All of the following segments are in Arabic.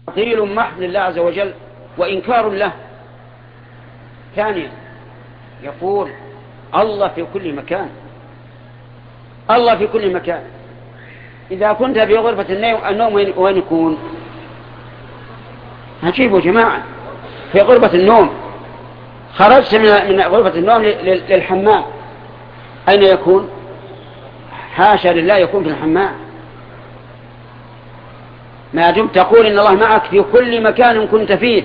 تعطيل محض لله عز وجل وإنكار له. ثانيا يقول الله في كل مكان. الله في كل مكان. إذا كنت في غرفة النوم وين يكون؟ هجيبوا جماعة في غرفة النوم، خرجت من غرفة النوم للحمام، أين يكون؟ حاشا لله يكون في الحمام. ما دمت تقول إن الله معك في كل مكان كنت فيه،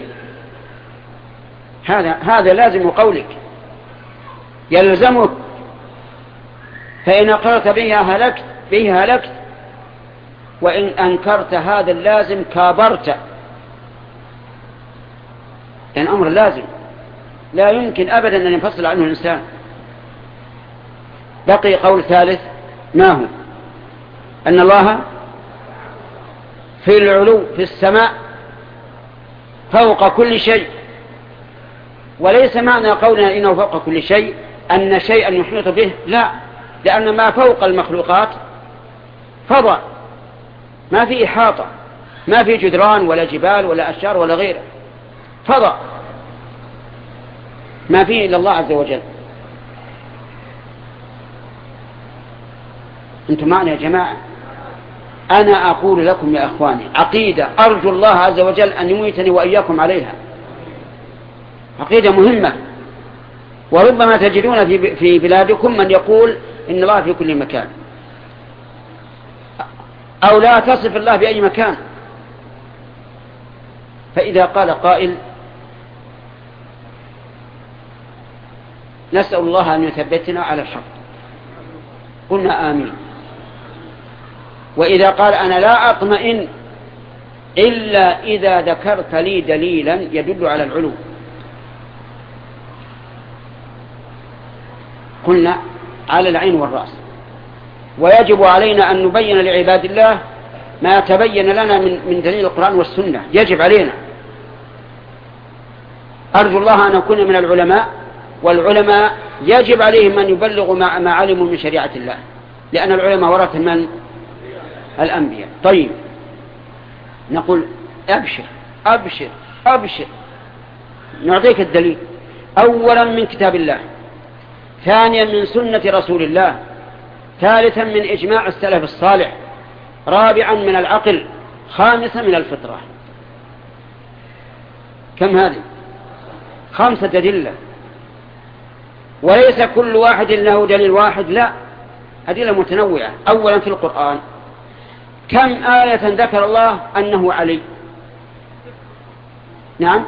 هذا لازم قولك، يلزمك. فإن أقررت به هلكت، وإن أنكرت هذا اللازم كابرت. لأن أمر لازم لا يمكن أبدا أن ينفصل عنه الإنسان. بقي قول ثالث، ما هو؟ أن الله في العلو في السماء فوق كل شيء. وليس معنى قولنا إنه فوق كل شيء أن شيئا يحيط به، لا، لأن ما فوق المخلوقات فضاء، ما في إحاطة، ما في جدران ولا جبال ولا أشجار ولا غيره، فضاء ما فيه إلا الله عز وجل. أنتم معنا يا جماعة؟ أنا أقول لكم يا أخواني عقيدة أرجو الله عز وجل أن يميتني وإياكم عليها، عقيدة مهمة. وربما تجدون في بلادكم من يقول إن الله في كل مكان، أو لا تصف الله بأي مكان. فإذا قال قائل نسأل الله أن يثبتنا على الحق، قلنا آمين. وإذا قال أنا لا أطمئن إلا إذا ذكرت لي دليلا يدل على العلو، قلنا على العين والرأس. ويجب علينا أن نبين لعباد الله ما تبين لنا من دليل القرآن والسنة، يجب علينا. أرجو الله أن أكون من العلماء، والعلماء يجب عليهم أن يبلغوا ما علموا من شريعة الله، لأن العلماء ورثة من الأنبياء. طيب، نقول أبشر أبشر أبشر، نعطيك الدليل. أولا من كتاب الله، ثانيا من سنة رسول الله، ثالثا من إجماع السلف الصالح، رابعا من العقل، خامسا من الفطرة. كم هذه؟ 5 أدلة. وليس كل واحد له دليل واحد، لا، أدلة متنوعة. أولا في القرآن كم آية ذكر الله أنه علي؟ نعم،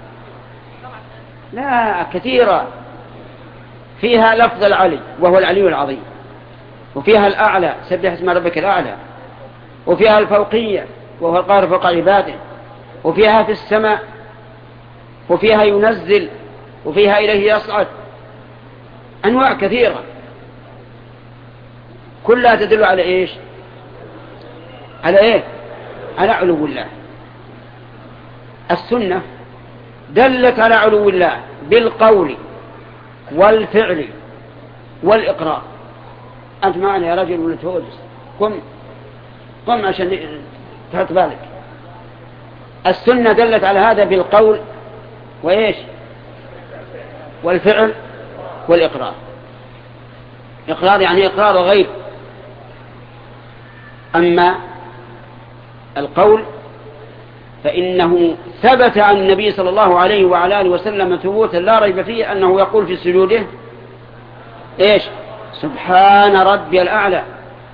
لا، كثيرة. فيها لفظ العلي وهو العلي العظيم، وفيها الأعلى سبح اسم ربك الأعلى، وفيها الفوقية وهو القاهر فوق عباده، وفيها في السماء، وفيها ينزل، وفيها إليه يصعد. أنواع كثيرة كلها تدل على إيش؟ على إيه؟ على علو الله. السنة دلت على علو الله بالقول والفعل والإقرار. أنت معنا يا رجل ولا تهوجس؟ قم عشان تحط بالك. السنة دلت على هذا بالقول وإيش؟ والفعل والإقرار. إقرار يعني إقرار غير. أما القول فإنه ثبت عن النبي صلى الله عليه وعلى آله وسلم ثبوتا لا ريب فيه أنه يقول في سجوده إيش؟ سبحان ربي الأعلى،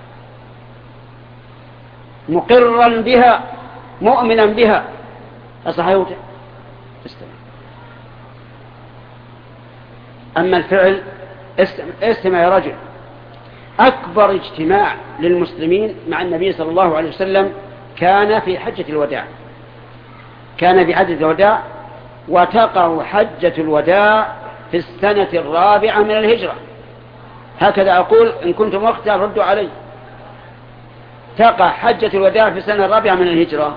مقرا بها مؤمنا بها. أصحيوته استمع. أما الفعل استمع يا رجل. أكبر اجتماع للمسلمين مع النبي صلى الله عليه وسلم كان في حجة الوداع. كان في حجة الوداع، وتقع حجة الوداع في السنة 4 من الهجرة. هكذا أقول، إن كنتم وقتها ردوا علي. تقع حجة الوداع في السنة 4 من الهجرة.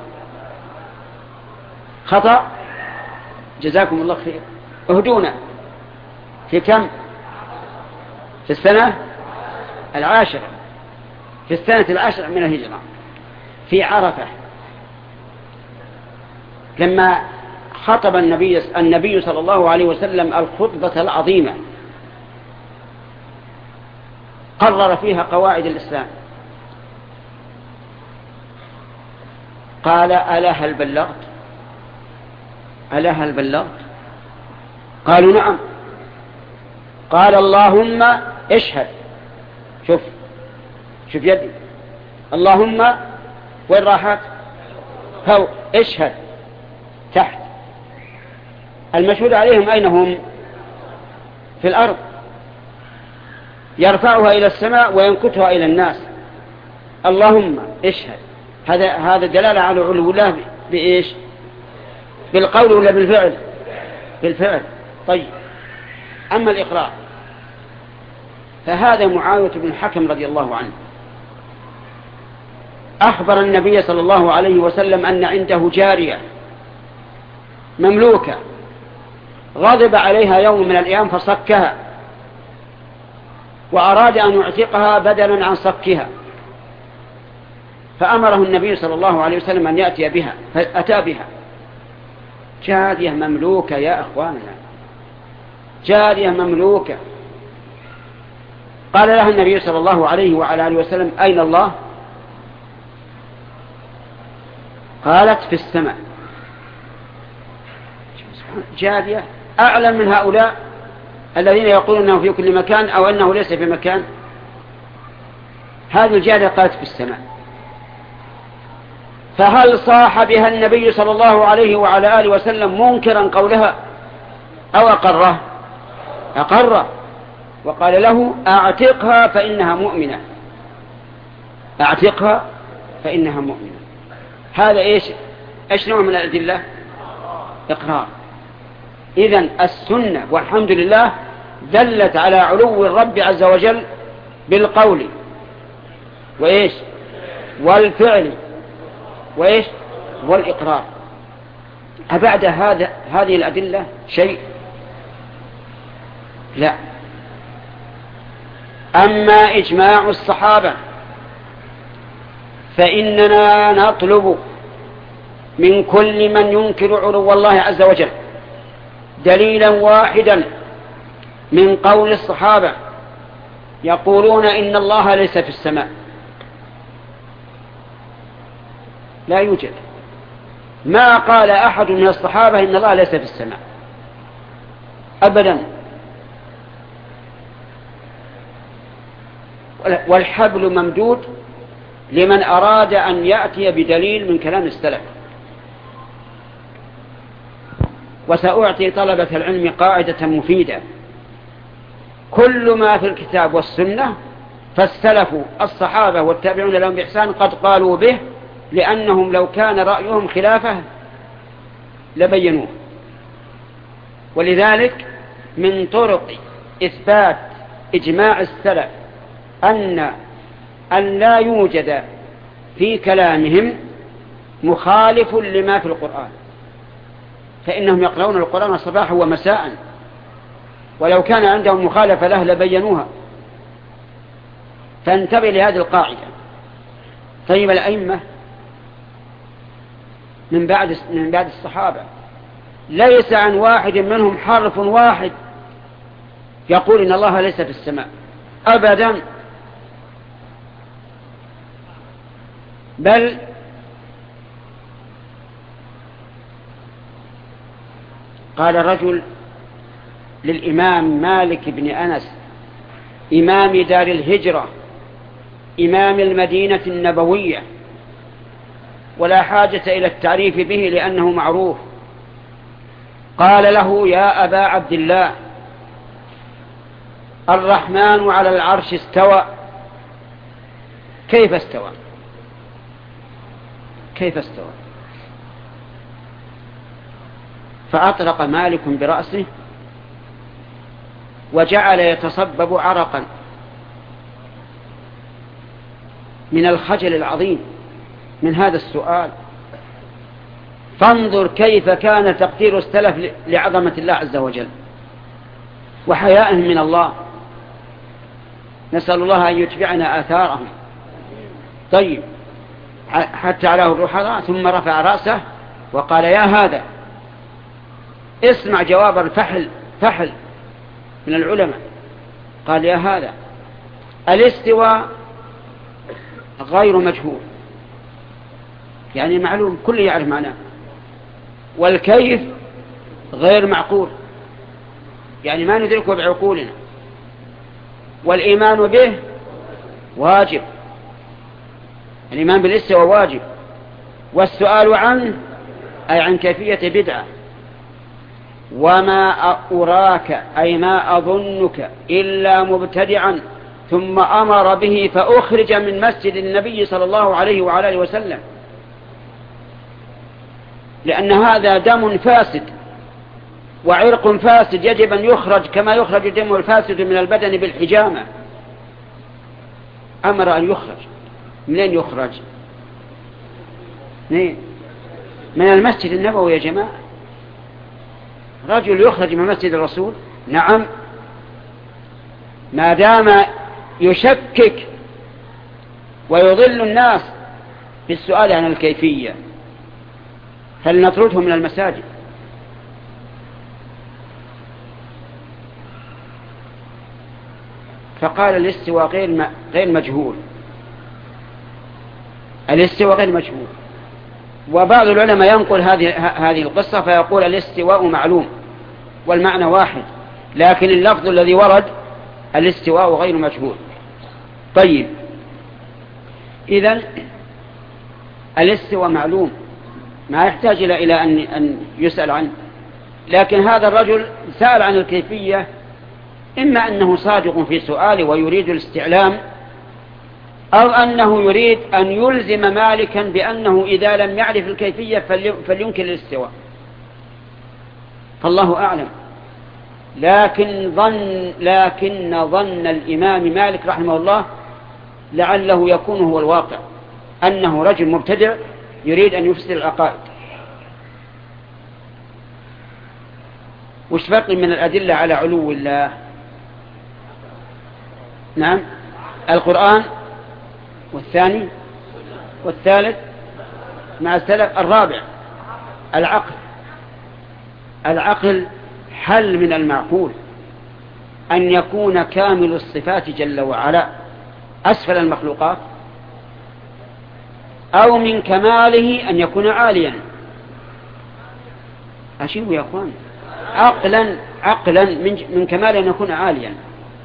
خطأ؟ جزاكم الله خير. اهدونا. في كم؟ في السنة 10، في السنة 10 من الهجرة، في عرفة. لما خطب النبي صلى الله عليه وسلم الخطبة العظيمة قرر فيها قواعد الإسلام، قال ألا هل بلغت؟ ألا هل بلغت؟ قالوا نعم. قال اللهم اشهد. شوف يدي، اللهم وين راحت؟ فوق، اشهد تحت. المشهود عليهم أين هم؟ في الأرض، يرفعها إلى السماء وينكتها إلى الناس. اللهم اشهد، هذا دلالة على علو الله بإيش؟ بالقول ولا بالفعل؟ بالفعل. طيب، أما الإقرار فهذا معاوية بن الحكم رضي الله عنه أخبر النبي صلى الله عليه وسلم أن عنده جارية مملوكة غضب عليها يوم من الأيام فصكها، وأراد أن يعتقها بدلا عن صكها، فأمره النبي صلى الله عليه وسلم أن يأتي بها، فأتى بها. جارية مملوكة يا أخواننا، جارية مملوكة. قال لها النبي صلى الله عليه وعلى آله وسلم أين الله؟ قالت في السماء. جارية أعلم من هؤلاء الذين يقولون أنه في كل مكان أو أنه ليس في مكان. هذه الجارية قالت في السماء. فهل صاح بها النبي صلى الله عليه وعلى آله وسلم منكرا قولها أو أقره؟ أقره، وقال له أعتقها فإنها مؤمنة، أعتقها فإنها مؤمنة. هذا إيش نوع من الأدلة؟ إقرار. إذن السنة والحمد لله دلت على علو الرب عز وجل بالقول وإيش؟ والفعل وإيش؟ والإقرار. أبعد هذه الأدلة شيء؟ لا. أما إجماع الصحابة فإننا نطلب من كل من ينكر علو الله عز وجل دليلا واحدا من قول الصحابة يقولون إن الله ليس في السماء. لا يوجد، ما قال أحد من الصحابة إن الله ليس في السماء أبدا. والحبل ممدود لمن أراد أن يأتي بدليل من كلام السلف. وسأعطي طلبة العلم قاعدة مفيدة: كل ما في الكتاب والسنة فالسلف الصحابة والتابعون لهم بإحسان قد قالوا به، لأنهم لو كان رأيهم خلافه لبينوه. ولذلك من طرق إثبات إجماع السلف أن لا يوجد في كلامهم مخالف لما في القرآن، فإنهم يقرؤون القرآن صباحا ومساء، ولو كان عندهم مخالفة له لبينوها. فانتبه لهذه القاعدة. طيب، الأئمة من بعد الصحابة ليس عن واحد منهم حرف واحد يقول إن الله ليس في السماء أبدا، بل قال رجل للإمام مالك بن أنس إمام دار الهجرة إمام المدينة النبوية، ولا حاجة إلى التعريف به لأنه معروف، قال له: يا أبا عبد الله، الرحمن على العرش استوى. كيف استوى؟ كيف استوى؟ فأطرق مالك برأسه وجعل يتصبب عرقا من الخجل العظيم من هذا السؤال. فانظر كيف كان تقدير السلف لعظمة الله عز وجل وحيائهم من الله. نسأل الله أن يتبعنا آثارهم. طيب، حتى علاه الرحضاء ثم رفع رأسه وقال يا هذا اسمع جواب الفحل من العلماء. قال يا هذا الاستواء غير مجهول، يعني معلوم كل يعرف معناه، والكيف غير معقول، يعني ما ندركه بعقولنا، والإيمان به واجب، الإيمان بالاستواء واجب، والسؤال عنه أي عن كيفية بدعة. وما أراك أي ما أظنك إلا مبتدعا ثم أمر به فأخرج من مسجد النبي صلى الله عليه وعلى آله وسلم، لأن هذا دم فاسد وعرق فاسد يجب أن يخرج كما يخرج الدم الفاسد من البدن بالحجامة. أمر أن يخرج. منين يخرج؟ من المسجد النبوي يا جماعة. رجل يخرج من مسجد الرسول؟ نعم، ما دام يشكك ويضل الناس بالسؤال عن الكيفية فلنطرده من المساجد. فقال الاستواء غير مجهول، الاستواء غير مجهول. وبعض العلماء ينقل هذه القصة فيقول الاستواء معلوم والمعنى واحد، لكن اللفظ الذي ورد الاستواء غير مجهول. طيب، إذن الاستواء معلوم ما يحتاج إلى أن يسأل عنه، لكن هذا الرجل سأل عن الكيفية، إما أنه صادق في سؤاله ويريد الاستعلام، أو أنه يريد أن يلزم مالكا بأنه إذا لم يعرف الكيفية فلينكر الاستواء، فالله أعلم. لكن ظن الإمام مالك رحمه الله لعله يكون هو الواقع، أنه رجل مبتدع يريد أن يفسد العقائد. وش بقي من الأدلة على علو الله؟ نعم، القرآن، والثاني والثالث مع السلف، الرابع العقل. هل من المعقول أن يكون كامل الصفات جل وعلا أسفل المخلوقات، أو من كماله أن يكون عاليا؟ أشيبوا يا أخوان، عقلا من كماله أن يكون عاليا.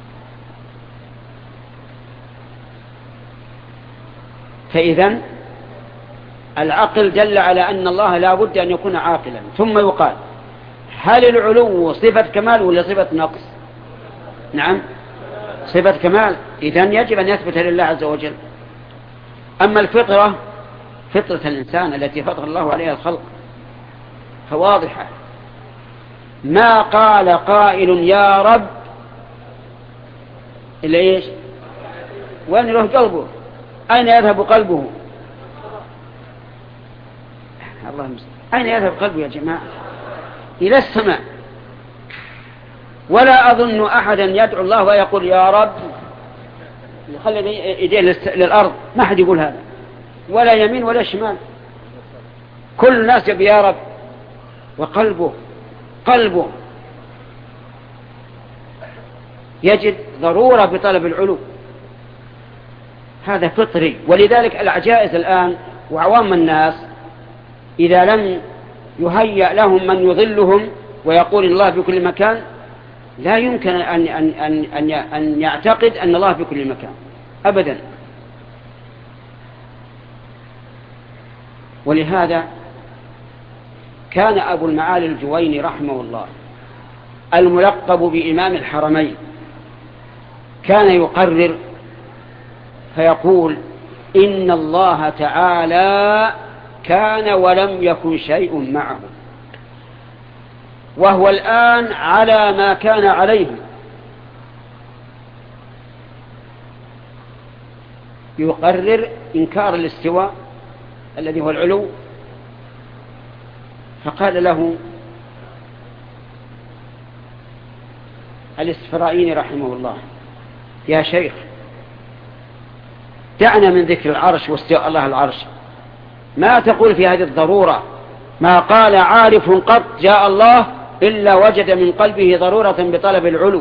فإذن العقل دل على أن الله لا بد أن يكون عاقلا. ثم يقال هل العلو صفة كمال ولا صفة نقص؟ نعم، صفة كمال، إذن يجب أن يثبت لله عز وجل. أما الفطرة، فطرة الإنسان التي فطر الله عليها الخلق فواضحة. ما قال قائل يا رب إلا إيش؟ وين يروح قلبه؟ أين يذهب قلبه؟ الله المستعان، أين يذهب قلبه يا جماعة؟ إلى السماء. ولا أظن أحدا يدعو الله ويقول يا رب يخلي يديه للأرض، ما حد يقول هذا، ولا يمين ولا شمال. كل الناس يبي يا رب، وقلبه يجد ضرورة بطلب العلو، هذا فطري. ولذلك العجائز الآن وعوام الناس إذا لم يهيأ لهم من يضلهم ويقول الله في كل مكان، لا يمكن أن يعتقد أن الله في كل مكان أبدا. ولهذا كان أبو المعالي الجويني رحمه الله الملقب بإمام الحرمين كان يقرر فيقول إن الله تعالى كان ولم يكن شيء معه، وهو الآن على ما كان عليه. يقرر إنكار الاستواء الذي هو العلو. فقال له الإسفرائيني رحمه الله يا شيخ دعنا من ذكر العرش واستواء الله العرش، ما تقول في هذه الضرورة ما قال عارف قط جاء الله إلا وجد من قلبه ضرورة بطلب العلو.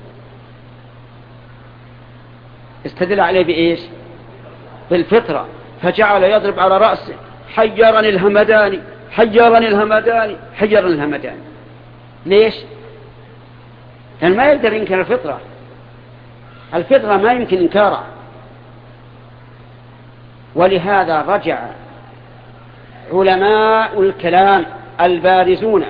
استدل عليه بإيش؟ بالفطرة. فجعل يضرب على رأسه حيرني الهمداني حيرني الهمداني حيرني الهمداني. ليش؟ لأن ما يقدر ينكر الفطرة. الفطرة ما يمكن إنكارها. ولهذا رجع علماء الكلام البارزون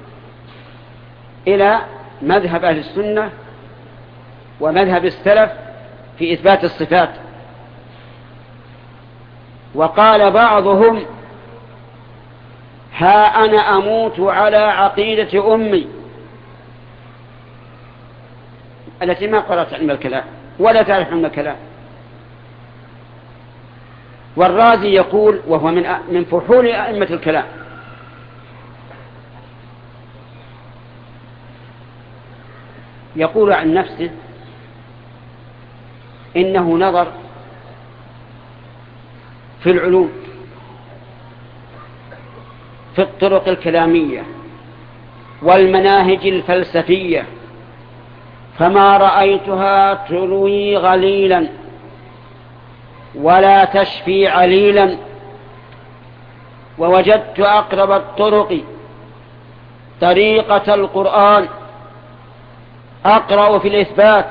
إلى مذهب أهل السنة ومذهب السلف في إثبات الصفات. وقال بعضهم ها أنا أموت على عقيدة أمي التي ما قرأت علم الكلام ولا تعرف علم الكلام. والرازي يقول وهو من فحول أئمة الكلام يقول عن نفسه إنه نظر في العلوم في الطرق الكلامية والمناهج الفلسفية فما رأيتها تروي غليلا ولا تشفي عليلا، ووجدت أقرب الطرق طريقة القرآن أقرأ في الإثبات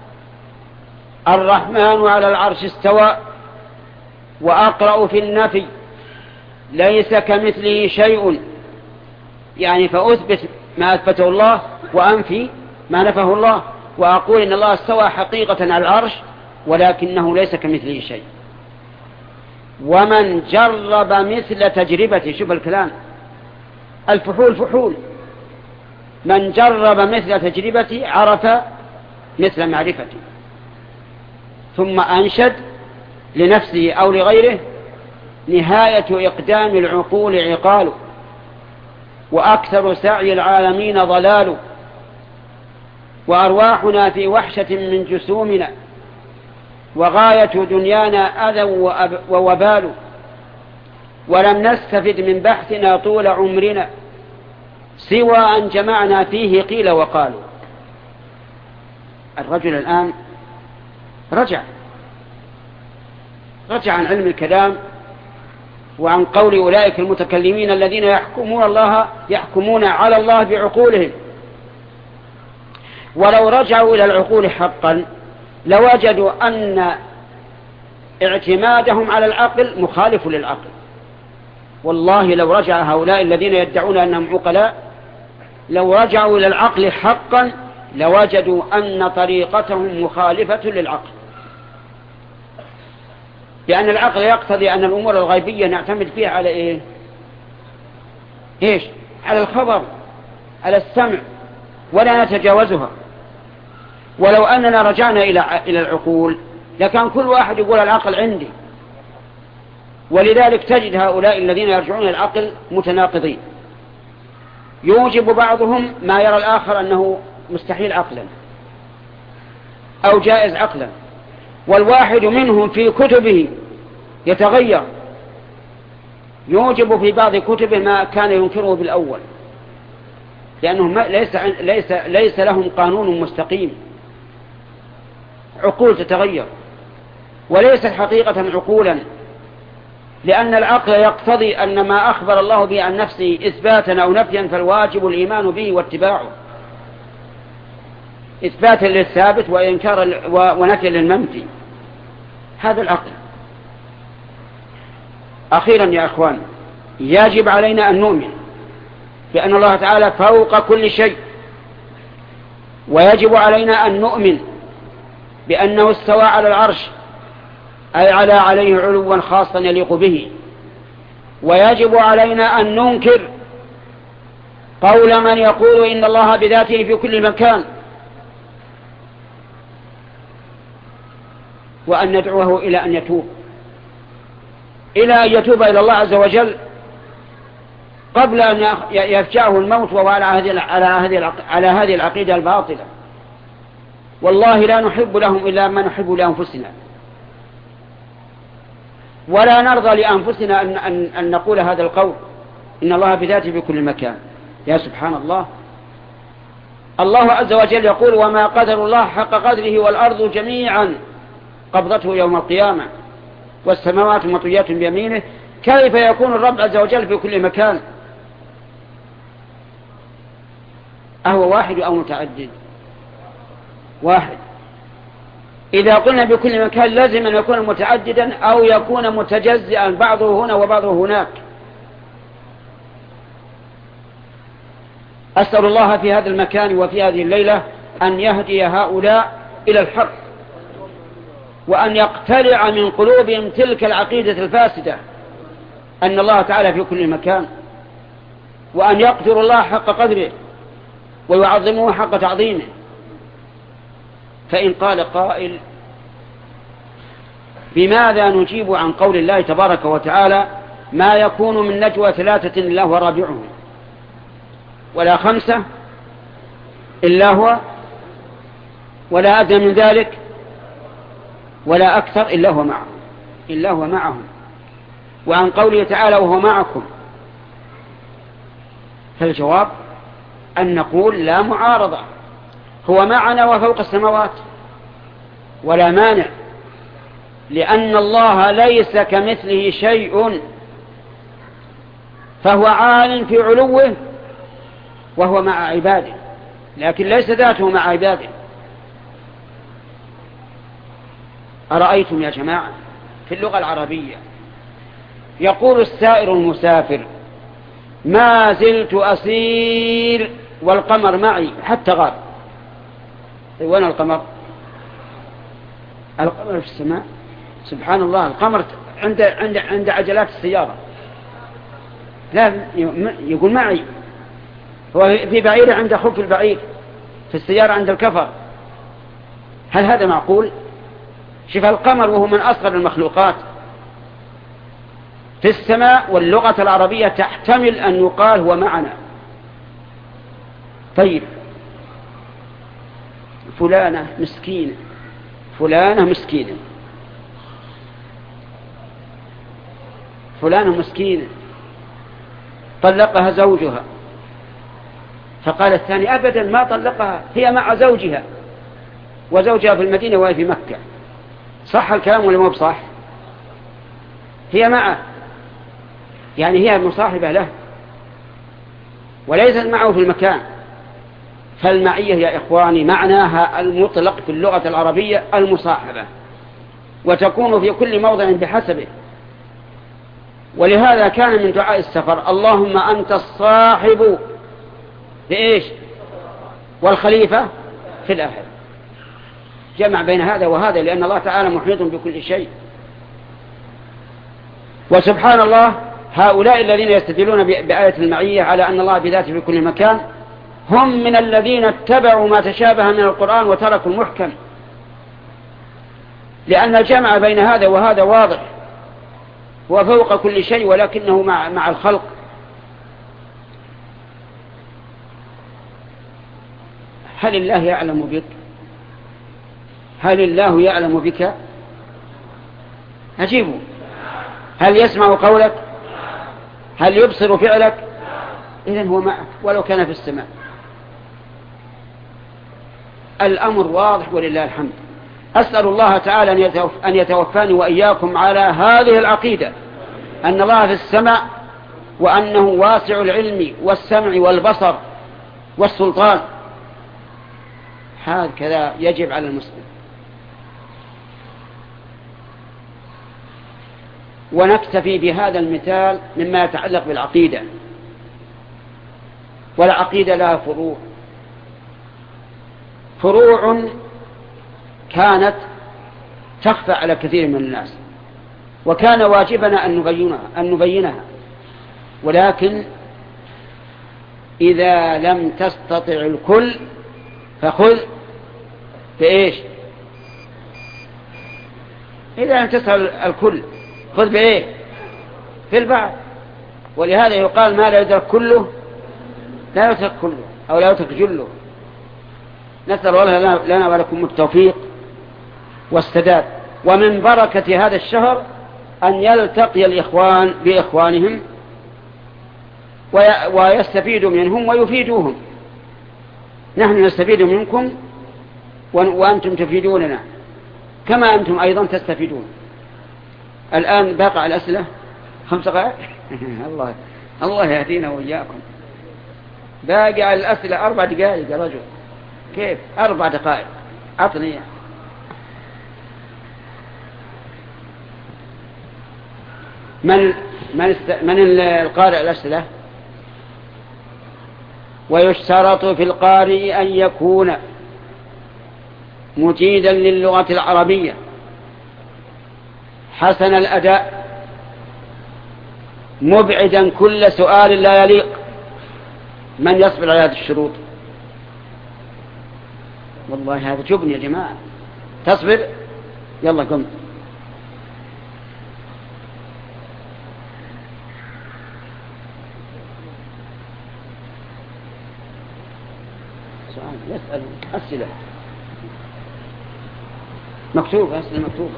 الرحمن على العرش استوى، وأقرأ في النفي ليس كمثله شيء، يعني فأثبت ما أثبته الله وأنفي ما نفه الله، وأقول إن الله استوى حقيقة على العرش ولكنه ليس كمثله شيء. ومن جرب مثل تجربتي، شوف الكلام الفحول فحول، من جرب مثل تجربتي عرف مثل معرفتي. ثم أنشد لنفسه أو لغيره نهاية إقدام العقول عقال، وأكثر سعي العالمين ضلال، وأرواحنا في وحشة من جسومنا، وغاية دنيانا أذى ووبال، ولم نستفد من بحثنا طول عمرنا سوى أن جمعنا فيه قيل وقالوا. الرجل الآن رجع عن علم الكلام وعن قول أولئك المتكلمين الذين يحكمون على الله بعقولهم. ولو رجعوا إلى العقول حقا لوجدوا أن اعتمادهم على العقل مخالف للعقل. والله لو رجع هؤلاء الذين يدعون أنهم عقلاء لو رجعوا إلى العقل حقا لوجدوا أن طريقتهم مخالفة للعقل، لأن العقل يقتضي أن الأمور الغيبية نعتمد فيها على إيش؟ على الخبر، على السمع، ولا نتجاوزها. ولو أننا رجعنا إلى العقول لكان كل واحد يقول العقل عندي. ولذلك تجد هؤلاء الذين يرجعون إلى العقل متناقضين، يوجب بعضهم ما يرى الآخر أنه مستحيل عقلا أو جائز عقلا، والواحد منهم في كتبه يتغير، يوجب في بعض كتبه ما كان ينكره بالأول، لأنهم ليس لهم قانون مستقيم، عقول تتغير وليست حقيقة عقولا، لأن العقل يقتضي أن ما أخبر الله به عن نفسه إثباتا أو نفيا فالواجب الإيمان به واتباعه، إثباتا للثابت وإنكارا ونفيا للمنفي. هذا العقل. أخيرا يا أخوان، يجب علينا أن نؤمن بأن الله تعالى فوق كل شيء، ويجب علينا أن نؤمن بأنه استوى على العرش أي عليه علوا خاصا يليق به. ويجب علينا أن ننكر قول من يقول إن الله بذاته في كل مكان، وأن ندعوه إلى أن يتوب إلى الله عز وجل قبل أن يفجعه الموت وهو على هذه العقيدة الباطلة. والله لا نحب لهم إلا ما نحب لأنفسنا، ولا نرضى لأنفسنا أن نقول هذا القول، إن الله بذاته في كل مكان. يا سبحان الله، الله عز وجل يقول وما قدر الله حق قدره والأرض جميعا قبضته يوم القيامة والسماوات مطويات بيمينه. كيف يكون الرب عز وجل في كل مكان؟ أهو واحد أو متعدد؟ واحد. إذا قلنا بكل مكان لازم أن يكون متعددا أو يكون متجزئا، بعضه هنا وبعضه هناك. أسأل الله في هذا المكان وفي هذه الليلة أن يهدي هؤلاء إلى الحق، وأن يقتلع من قلوبهم تلك العقيدة الفاسدة أن الله تعالى في كل مكان، وأن يقدر الله حق قدره ويعظمه حق تعظيمه. فإن قال قائل بماذا نجيب عن قول الله تبارك وتعالى ما يكون من نجوى 3 إلا هو رابعهم ولا 5 إلا هو ولا أدنى من ذلك ولا أكثر إلا هو معهم وعن قوله تعالى وهو معكم؟ فالجواب أن نقول لا معارضة، هو معنا وفوق السماوات ولا مانع، لأن الله ليس كمثله شيء، فهو عال في علوه وهو مع عباده، لكن ليس ذاته مع عباده. أرأيتم يا جماعة في اللغة العربية يقول السائر المسافر ما زلت أسير والقمر معي حتى غاب. وين القمر؟ القمر في السماء. سبحان الله، القمر عند عجلات السيارة. لا يقول معي، هو في بعير عند خف البعير، في السيارة عند الكفر. هل هذا معقول؟ شوف القمر وهو من أصغر المخلوقات في السماء، واللغة العربية تحتمل أن يقال هو معنا. طيب فلانة مسكينة، فلانة مسكينة، فلانة مسكينة طلقها زوجها، فقال الثاني أبدا ما طلقها، هي مع زوجها وزوجها في المدينة وهي في مكة. صح الكلام ولا مو بصح؟ هي معه، يعني هي مصاحبة له وليست معه في المكان. فالمعية يا إخواني معناها المطلق في اللغة العربية المصاحبة، وتكون في كل موضع بحسبه. ولهذا كان من دعاء السفر اللهم أنت الصاحب لإيش والخليفة في الأهل، جمع بين هذا وهذا، لأن الله تعالى محيط بكل شيء. وسبحان الله، هؤلاء الذين يستدلون بآية المعية على أن الله بذاته في كل مكان هم من الذين اتبعوا ما تشابه من القرآن وتركوا المحكم، لأن الجمع بين هذا وهذا واضح، هو فوق كل شيء ولكنه مع الخلق. هل الله يعلم بك؟ هل الله يعلم بك؟ أجيبوا. هل يسمع قولك؟ هل يبصر فعلك؟ إذن هو معك ولو كان في السماء. الأمر واضح ولله الحمد. أسأل الله تعالى أن يتوفاني وإياكم على هذه العقيدة، أن الله في السماء وأنه واسع العلم والسمع والبصر والسلطان. هكذا يجب على المسلم. ونكتفي بهذا المثال مما يتعلق بالعقيدة. والعقيدة لها فروع كانت تخفى على كثير من الناس، وكان واجبنا أن نبينها، ولكن إذا لم تستطع الكل فخذ بإيش؟ إذا لم تستطع الكل خذ بإيه؟ في البعض. ولهذا يقال ما لا يدرك كله لا يترك كله أو لا يترك جله. نسأل الله لنا ولكم التوفيق والسداد. ومن بركة هذا الشهر أن يلتقي الإخوان بإخوانهم ويستفيد منهم ويفيدوهم. نحن نستفيد منكم وأنتم تفيدوننا كما أنتم أيضا تستفيدون. الآن باقي الأسئلة 5 دقائق. الله يهدينا وإياكم. باقي على الأسئلة 4 دقائق يا رجل. كيف 4 دقائق؟ أعطني. من القارئ الأسئلة؟ ويشترط في القارئ أن يكون مجيدا للغة العربية حسن الأداء مبعدا كل سؤال لا يليق. من يصبر على هذه الشروط؟ والله هذا جبن يا جماعة. تصبر؟ يلا قم. يسأل أسئلة مكتوبة. أسئلة مكتوبة.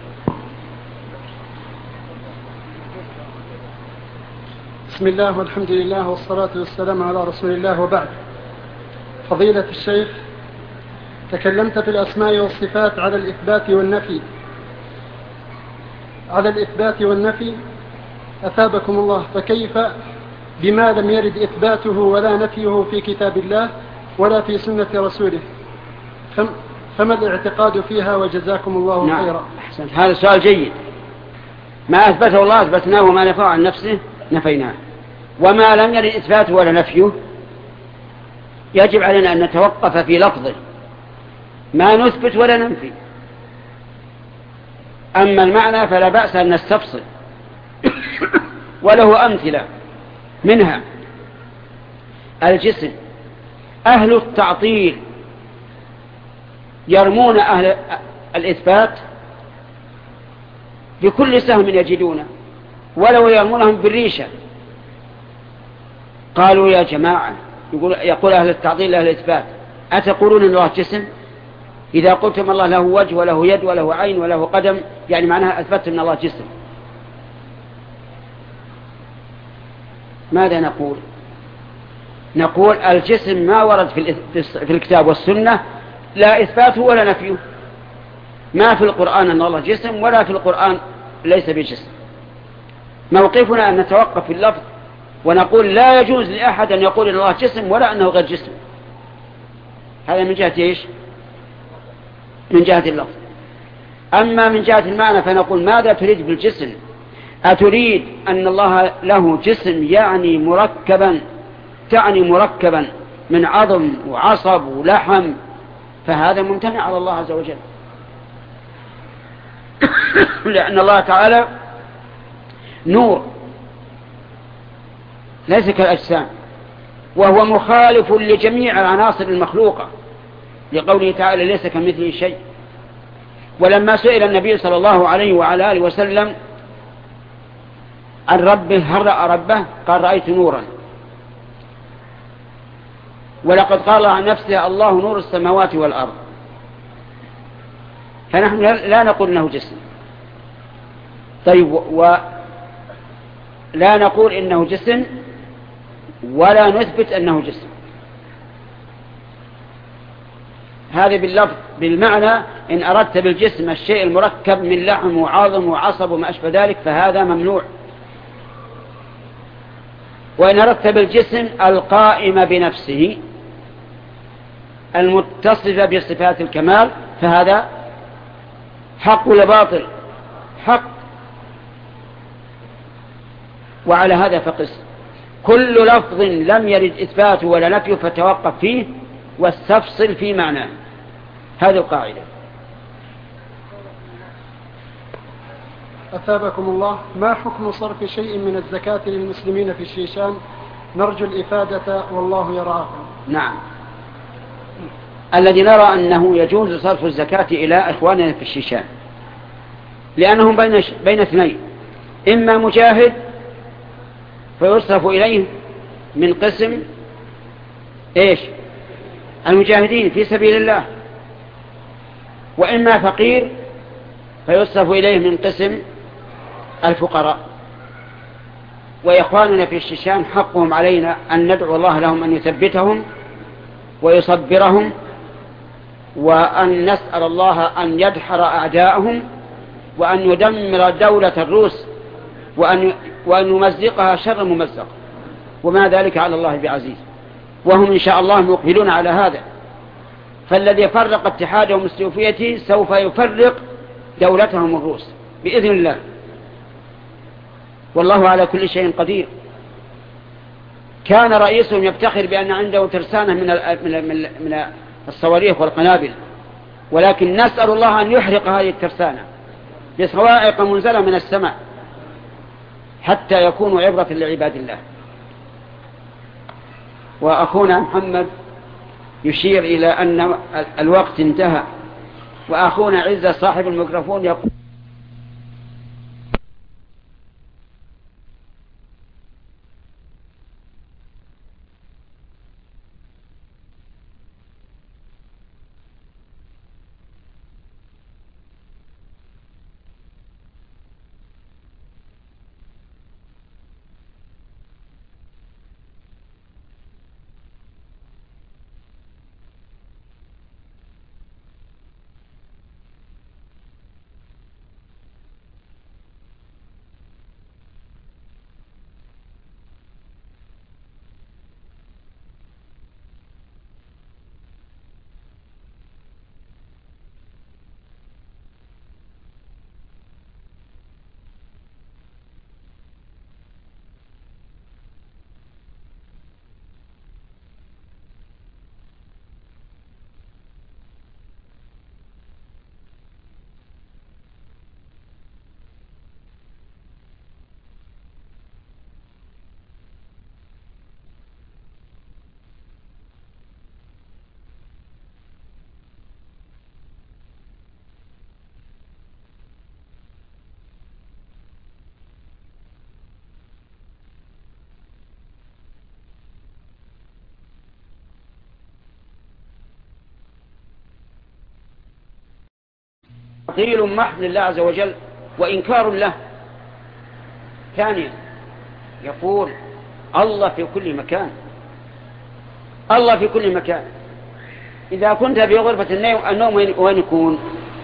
بسم الله والحمد لله والصلاة والسلام على رسول الله، وبعد. فضيلة الشيخ، تكلمت في الأسماء والصفات على الإثبات والنفي أثابكم الله، فكيف بما لم يرد إثباته ولا نفيه في كتاب الله ولا في سنة رسوله؟ فما الاعتقاد فيها؟ وجزاكم الله خيرا. أحسنت. هذا سؤال جيد. ما أثبته الله أثبتناه، وما نفاه عن نفسه نفيناه. وما لم يرد إثباته ولا نفيه يجب علينا أن نتوقف في لفظه، ما نثبت ولا ننفي. أما المعنى فلا بأس أن نستفصل وله أمثلة منها الجسم. أهل التعطيل يرمون أهل الإثبات بكل سهم يجدونه، ولو يرمونهم بالريشة. قالوا يا جماعة، يقول أهل التعطيل أهل الإثبات: أتقولون أن الله جسم؟ إذا قلتم الله له وجه وله يد وله عين وله قدم، يعني معناها أثبتم أن الله جسم. ماذا نقول؟ نقول الجسم ما ورد في الكتاب والسنة، لا إثباته ولا نفيه. ما في القرآن أن الله جسم، ولا في القرآن ليس بجسم. موقفنا أن نتوقف في اللفظ ونقول لا يجوز لأحد أن يقول أن الله جسم ولا أنه غير جسم. هذا من جهة إيش؟ من جهة اللفظ. أما من جهة المعنى فنقول: ماذا تريد بالجسم؟ أتريد أن الله له جسم يعني مركبا، تعني مركبا من عظم وعصب ولحم؟ فهذا ممتنع على الله عز وجل. لأن الله تعالى نور ليس كالأجسام، وهو مخالف لجميع العناصر المخلوقة، لقوله تعالى: ليس كمثله شيء. ولما سئل النبي صلى الله عليه وعلى آله وسلم عن ربه هل رأى ربه؟ قال: رأيت نورا. ولقد قال عن نفسه: الله نور السماوات والأرض. فنحن لا نقول إنه جسم. طيب، ولا نقول إنه جسم ولا نثبت أنه جسم. هذا باللفظ. بالمعنى إن أردت بالجسم الشيء المركب من لحم وعظم وعصب وما أشبه ذلك فهذا ممنوع. وإن أردت بالجسم القائم بنفسه المتصف بصفات الكمال فهذا حق ولا باطل؟ حق. وعلى هذا فقس. كل لفظ لم يرد إثباته ولا نفيه فتوقف فيه واستفصل في معناه. هذه القاعدة. أثابكم الله، ما حكم صرف شيء من الزكاة للمسلمين في الشيشان؟ نرجو الإفادة والله يرعاكم. نعم، الذي نرى أنه يجوز صرف الزكاة إلى إخواننا في الشيشان، لأنهم بين اثنين: إما مجاهد فيصرف إليه من قسم إيش؟ المجاهدين في سبيل الله، وإما فقير فيصرف إليه من قسم الفقراء. وإخواننا في الشيشان حقهم علينا أن ندعو الله لهم أن يثبتهم ويصبرهم، وأن نسأل الله أن يدحر أعداءهم، وأن يدمر دولة الروس، وأن يمزقها شر ممزق، وما ذلك على الله بعزيز، وهم إن شاء الله مقبلون على هذا. فالذي فرق اتحادهم السوفيتي سوف يفرق دولتهم الروس بإذن الله، والله على كل شيء قدير. كان رئيسهم يفتخر بأن عنده ترسانة من الصواريخ والقنابل، ولكن نسأل الله أن يحرق هذه الترسانة بصواعق منزلة من السماء حتى يكونوا عبرة لعباد الله. وأخونا محمد يشير إلى أن الوقت انتهى، وأخونا عزة صاحب الميكروفون يقول: تعطيل محض لله عز وجل وإنكار له. ثانيا يقول: الله في كل مكان، الله في كل مكان. إذا كنت في غرفة النوم وين يكون؟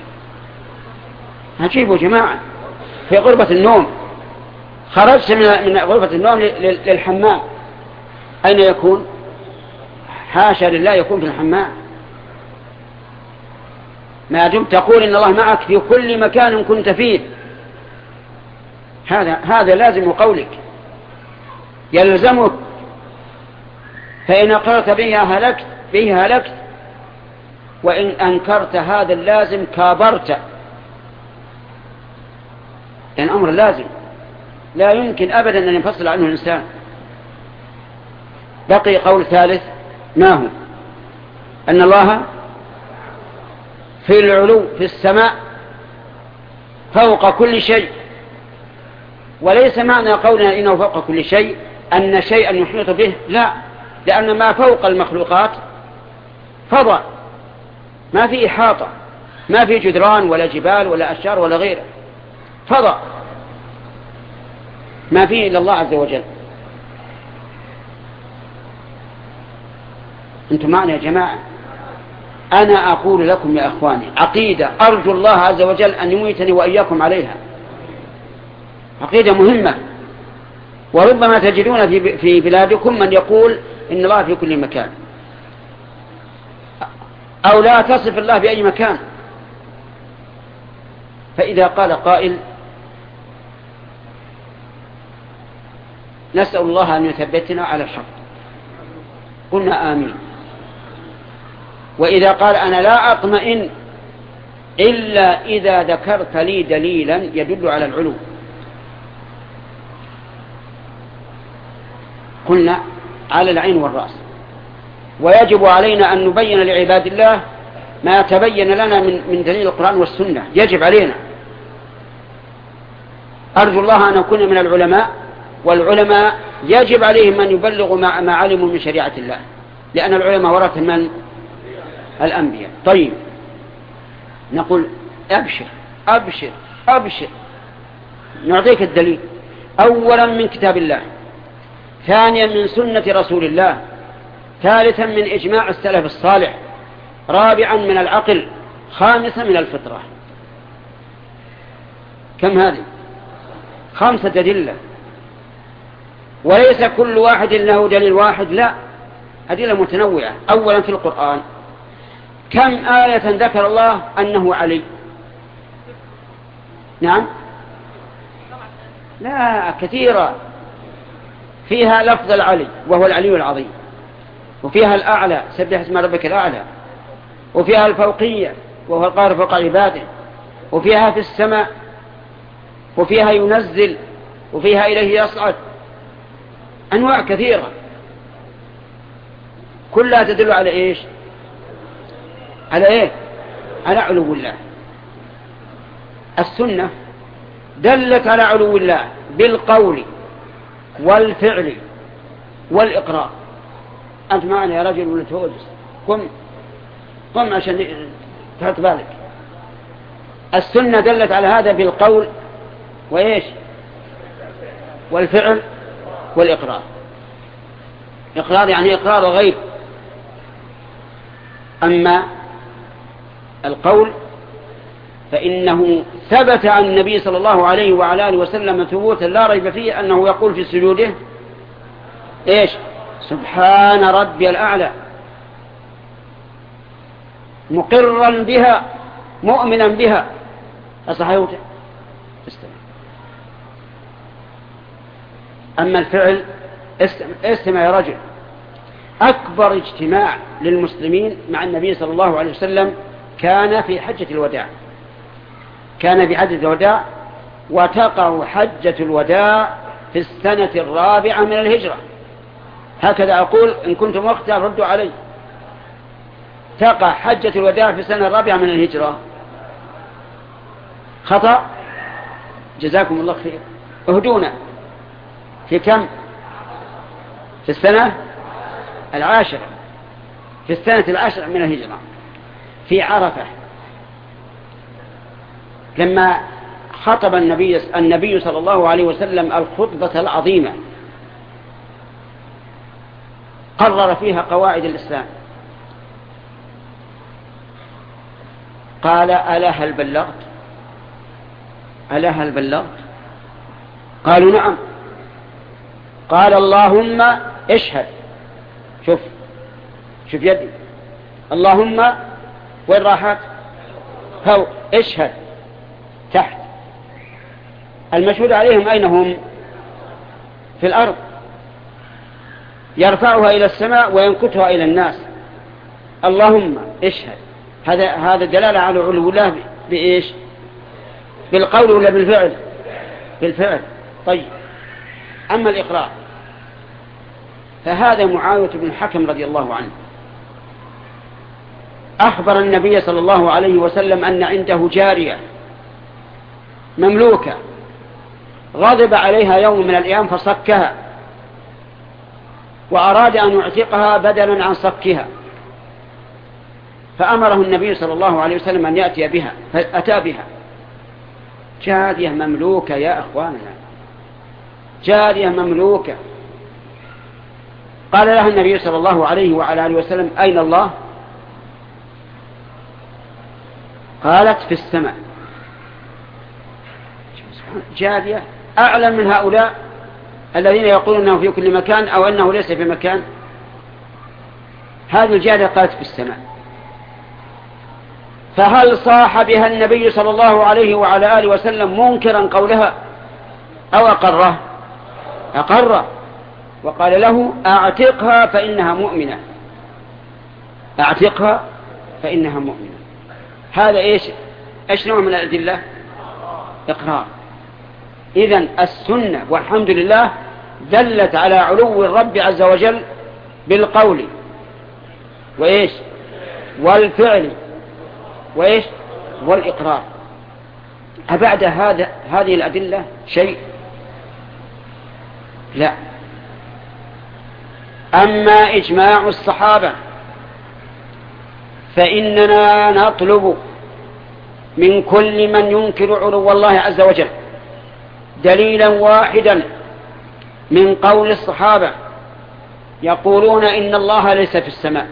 هجيبوا جماعة في غرفة النوم، خرجت من غرفة النوم للحمام، أين يكون؟ حاشا لله يكون في الحمام. ما دمت تقول إن الله معك في كل مكان كنت فيه، هذا لازم قولك، يلزمك. فإن أقررت به هلكت، وإن أنكرت هذا اللازم كابرت، لأن أمر لازم لا يمكن أبدا أن ينفصل عنه الإنسان. بقي قول ثالث، ما هو؟ أن الله في العلو في السماء فوق كل شيء. وليس معنى قولنا إنه فوق كل شيء أن شيئا يحيط به، لا، لأن ما فوق المخلوقات فضاء، ما في إحاطة، ما في جدران ولا جبال ولا أشجار ولا غيره، فضاء ما فيه إلا الله عز وجل. أنتم معنا يا جماعة؟ أنا أقول لكم يا أخواني عقيدة أرجو الله عز وجل أن يميتني وإياكم عليها، عقيدة مهمة. وربما تجدون في بلادكم من يقول إن الله في كل مكان، أو لا تصف الله بأي مكان. فإذا قال قائل: نسأل الله أن يثبتنا على الحق، قلنا آمين. وإذا قال: أنا لا أطمئن إلا إذا ذكرت لي دليلا يدل على العلو، قلنا على العين والرأس. ويجب علينا أن نبين لعباد الله ما تبين لنا من دليل القرآن والسنة، يجب علينا. أرجو الله أن أكون من العلماء، والعلماء يجب عليهم أن يبلغوا ما علموا من شريعة الله، لأن العلماء ورثة من؟ الأنبياء. طيب، نقول: أبشر أبشر أبشر، نعطيك الدليل. أولا من كتاب الله، ثانيا من سنة رسول الله، ثالثا من إجماع السلف الصالح، رابعا من العقل، خامسا من الفطرة. كم هذه؟ 5 أدلة، وليس كل واحد له دليل واحد، لا، أدلة متنوعة. أولا في القرآن كم آية ذكر الله أنه علي؟ نعم، لا، كثيرة. فيها لفظ العلي وهو العلي العظيم، وفيها الأعلى سبح اسم ربك الأعلى، وفيها الفوقية وهو القاهر فوق عباده، وفيها في السماء، وفيها ينزل، وفيها إليه يصعد. أنواع كثيرة كلها تدل على إيش؟ على إيه؟ على علو الله. السنة دلت على علو الله بالقول والفعل والإقرار. أنت معنا يا رجل ولا تهوجس؟ قم عشان تحط بالك. السنة دلت على هذا بالقول وإيش؟ والفعل والإقرار. إقرار يعني إقرار غير. أما القول فإنه ثبت عن النبي صلى الله عليه وعلى آله وسلم ثبوتا لا ريب فيه أنه يقول في سجوده إيش؟ سبحان ربي الأعلى، مقرا بها مؤمنا بها. أصحيح؟ أما الفعل استمع يا رجل. أكبر اجتماع للمسلمين مع النبي صلى الله عليه وسلم كان في حجة الوداع. كان في حجة الوداع، وتقع حجة الوداع في السنة 4 من الهجرة. هكذا أقول، إن كنتم وقتا ردوا علي. تقع حجة الوداع في السنة 4 من الهجرة. خطأ؟ جزاكم الله خير. اهدونا. في كم؟ في السنة 10. في السنة 10 من الهجرة، في عرفة، لما خطب النبي صلى الله عليه وسلم الخطبة العظيمة قرر فيها قواعد الإسلام. قال: ألا هل بلغت؟ ألا هل بلغت؟ قالوا: نعم. قال: اللهم اشهد. شوف يدي. اللهم وين راحت؟ فوق. اشهد تحت. المشهود عليهم أين هم؟ في الأرض. يرفعها إلى السماء وينكتها إلى الناس. اللهم اشهد. هذا دلالة على علو الله بإيش؟ بالقول ولا بالفعل؟ بالفعل. طيب، أما الإقرار فهذا معاوية بن الحكم رضي الله عنه أخبر النبي صلى الله عليه وسلم أن عنده جارية مملوكة غضب عليها يوم من الأيام فصكها، وأراد أن يعتقها بدلا عن صكها، فأمره النبي صلى الله عليه وسلم أن يأتي بها، فأتى بها. جارية مملوكة يا أخواننا، جارية مملوكة. قال لها النبي صلى الله عليه وعلى آله وسلم: أين الله؟ قالت: في السماء. جارية أعلم من هؤلاء الذين يقولون أنه في كل مكان أو أنه ليس في مكان. هذه الجارية قالت: في السماء. فهل صاح بها النبي صلى الله عليه وعلى آله وسلم منكرا قولها أو أقره؟ أقره، وقال له: أعتقها فإنها مؤمنة. أعتقها فإنها مؤمنة. هذا إيش نوع من الأدلة؟ إقرار. إذن السنة والحمد لله دلت على علو الرب عز وجل بالقول وإيش؟ والفعل وإيش؟ والإقرار. أبعد هذه الأدلة شيء؟ لا. أما إجماع الصحابة فإننا نطلب من كل من ينكر علو الله عز وجل دليلا واحدا من قول الصحابة يقولون إن الله ليس في السماء،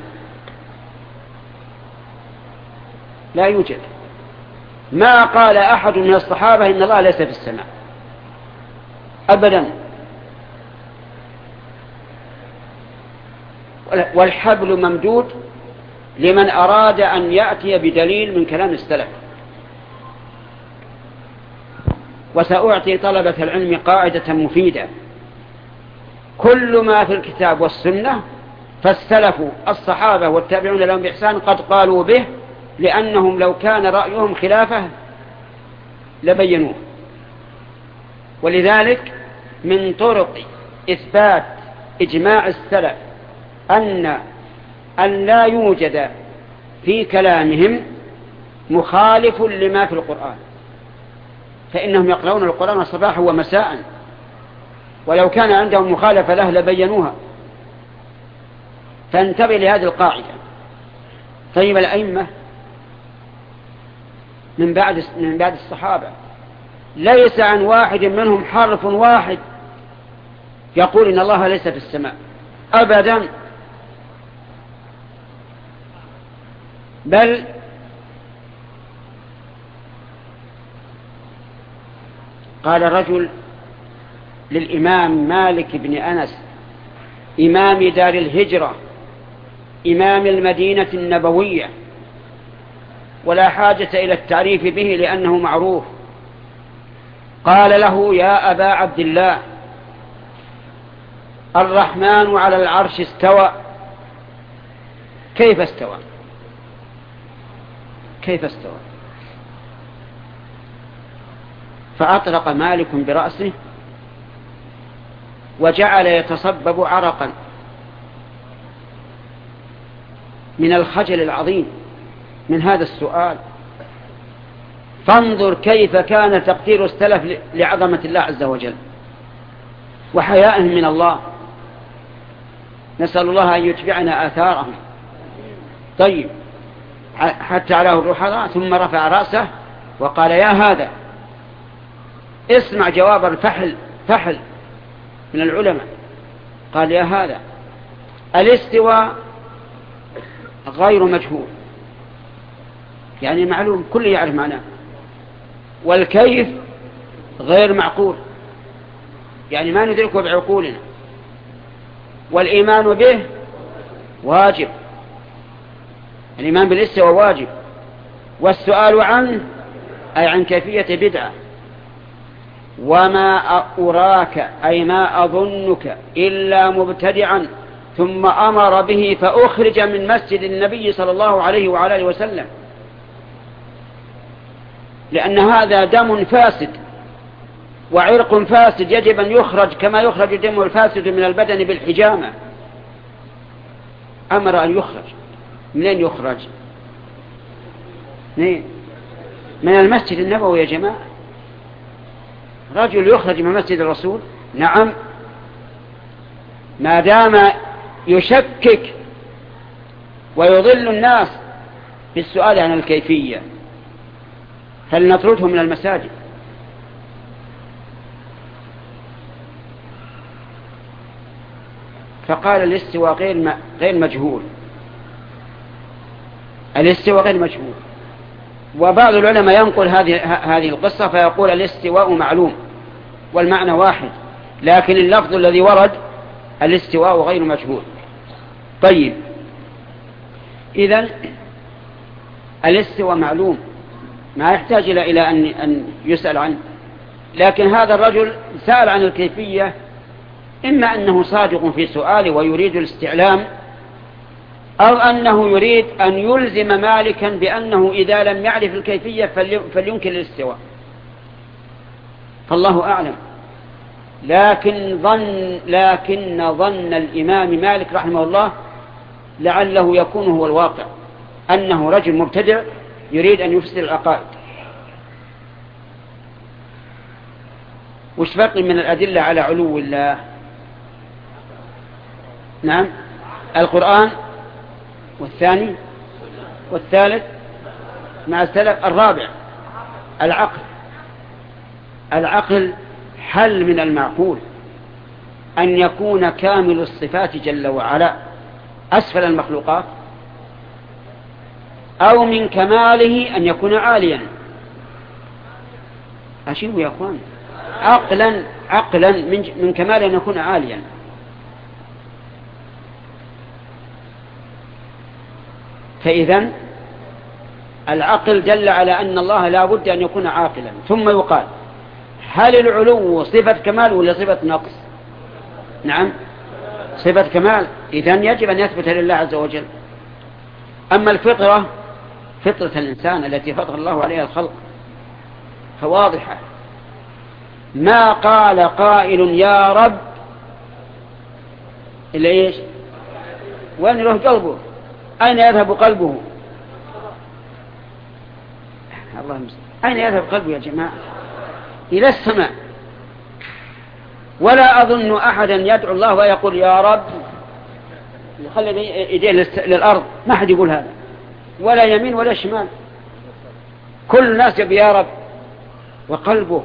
لا يوجد. ما قال أحد من الصحابة إن الله ليس في السماء أبدا. والحبل ممدود لمن أراد أن يأتي بدليل من كلام السلف. وسأعطي طلبة العلم قاعدة مفيدة: كل ما في الكتاب والسنة فالسلف الصحابة والتابعون لهم بإحسان قد قالوا به، لأنهم لو كان رأيهم خلافه لبينوه. ولذلك من طرق إثبات إجماع السلف أن لا يوجد في كلامهم مخالف لما في القرآن، فإنهم يقرؤون القرآن صباحا ومساء، ولو كان عندهم مخالفة له لبينوها. فانتبه لهذه القاعدة. طيب الأئمة من بعد الصحابة ليس عن واحد منهم حرف واحد يقول إن الله ليس في السماء أبدا، بل قال رجل للإمام مالك بن أنس إمام دار الهجرة إمام المدينة النبوية، ولا حاجة إلى التعريف به لأنه معروف، قال له: يا أبا عبد الله، الرحمن على العرش استوى، كيف استوى؟ كيف استوى؟ فأطرق مالك برأسه وجعل يتصبب عرقا من الخجل العظيم من هذا السؤال. فانظر كيف كان تقدير السلف لعظمة الله عز وجل وحيائهم من الله. نسأل الله أن يتبعنا آثارهم. طيب، حتى عليه الروح ثم رفع رأسه وقال: يا هذا، اسمع جواب الفحل من العلماء. قال: يا هذا، الاستواء غير مجهول، يعني معلوم كل يعرف معناه، والكيف غير معقول، يعني ما ندركه بعقولنا، والإيمان به واجب، الإيمان بالاستواء واجب، والسؤال عنه أي عن كيفية بدعة. وما أراك أي ما أظنك إلا مبتدعا ثم أمر به فأخرج من مسجد النبي صلى الله عليه وعلى آله وسلم، لأن هذا دم فاسد وعرق فاسد يجب أن يخرج كما يخرج الدم الفاسد من البدن بالحجامة. أمر أن يخرج. منين يخرج؟ من المسجد النبوي يا جماعة. رجل يخرج من مسجد الرسول؟ نعم، ما دام يشكك ويضل الناس بالسؤال عن الكيفية فلنطرده من المساجد. فقال: الاستواء غير مجهول، الاستواء غير مجهول. وبعض العلماء ينقل هذه القصة فيقول: الاستواء معلوم والمعنى واحد، لكن اللفظ الذي ورد الاستواء غير مجهول. طيب، إذن الاستواء معلوم ما يحتاج إلى أن يسأل عنه، لكن هذا الرجل سأل عن الكيفية، إما أنه صادق في سؤاله ويريد الاستعلام، أو أنه يريد أن يلزم مالكا بأنه إذا لم يعرف الكيفية فلينكر الاستواء، فالله أعلم. لكن ظن الإمام مالك رحمه الله لعله يكون هو الواقع، أنه رجل مبتدع يريد أن يفسد العقائد. وش فرق من الأدلة على علو الله؟ نعم، القرآن، والثاني والثالث مع السلف، الرابع العقل هل من المعقول أن يكون كامل الصفات جل وعلا أسفل المخلوقات، أو من كماله أن يكون عاليا؟ أشيبوا يا أخوان، عقلا من كماله أن يكون عاليا. فإذن العقل دل على أن الله لا بد أن يكون عاقلا. ثم يقال هل العلو صفة كمال ولا صفة نقص؟ نعم صفة كمال، إذن يجب أن يثبت لله عز وجل. أما الفطرة، فطرة الإنسان التي فطر الله عليها الخلق فواضحة. ما قال قائل يا رب إلا إيش؟ وين يروح قلبه؟ أين يذهب قلبه؟ الله المستعان، أين يذهب قلبه يا جماعة؟ إلى السماء. ولا أظن أحدا يدعو الله ويقول يا رب يخلي يديه للأرض، ما حد يقول هذا، ولا يمين ولا شمال. كل الناس يبي يا رب، وقلبه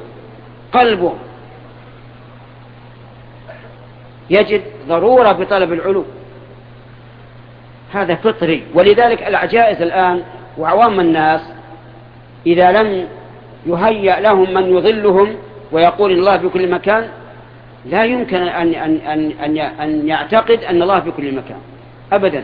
يجد ضرورة بطلب العلو، هذا فطري. ولذلك العجائز الآن وعوام الناس إذا لم يهيأ لهم من يضلهم ويقول الله في كل مكان، لا يمكن أن يعتقد أن الله في كل مكان أبدا.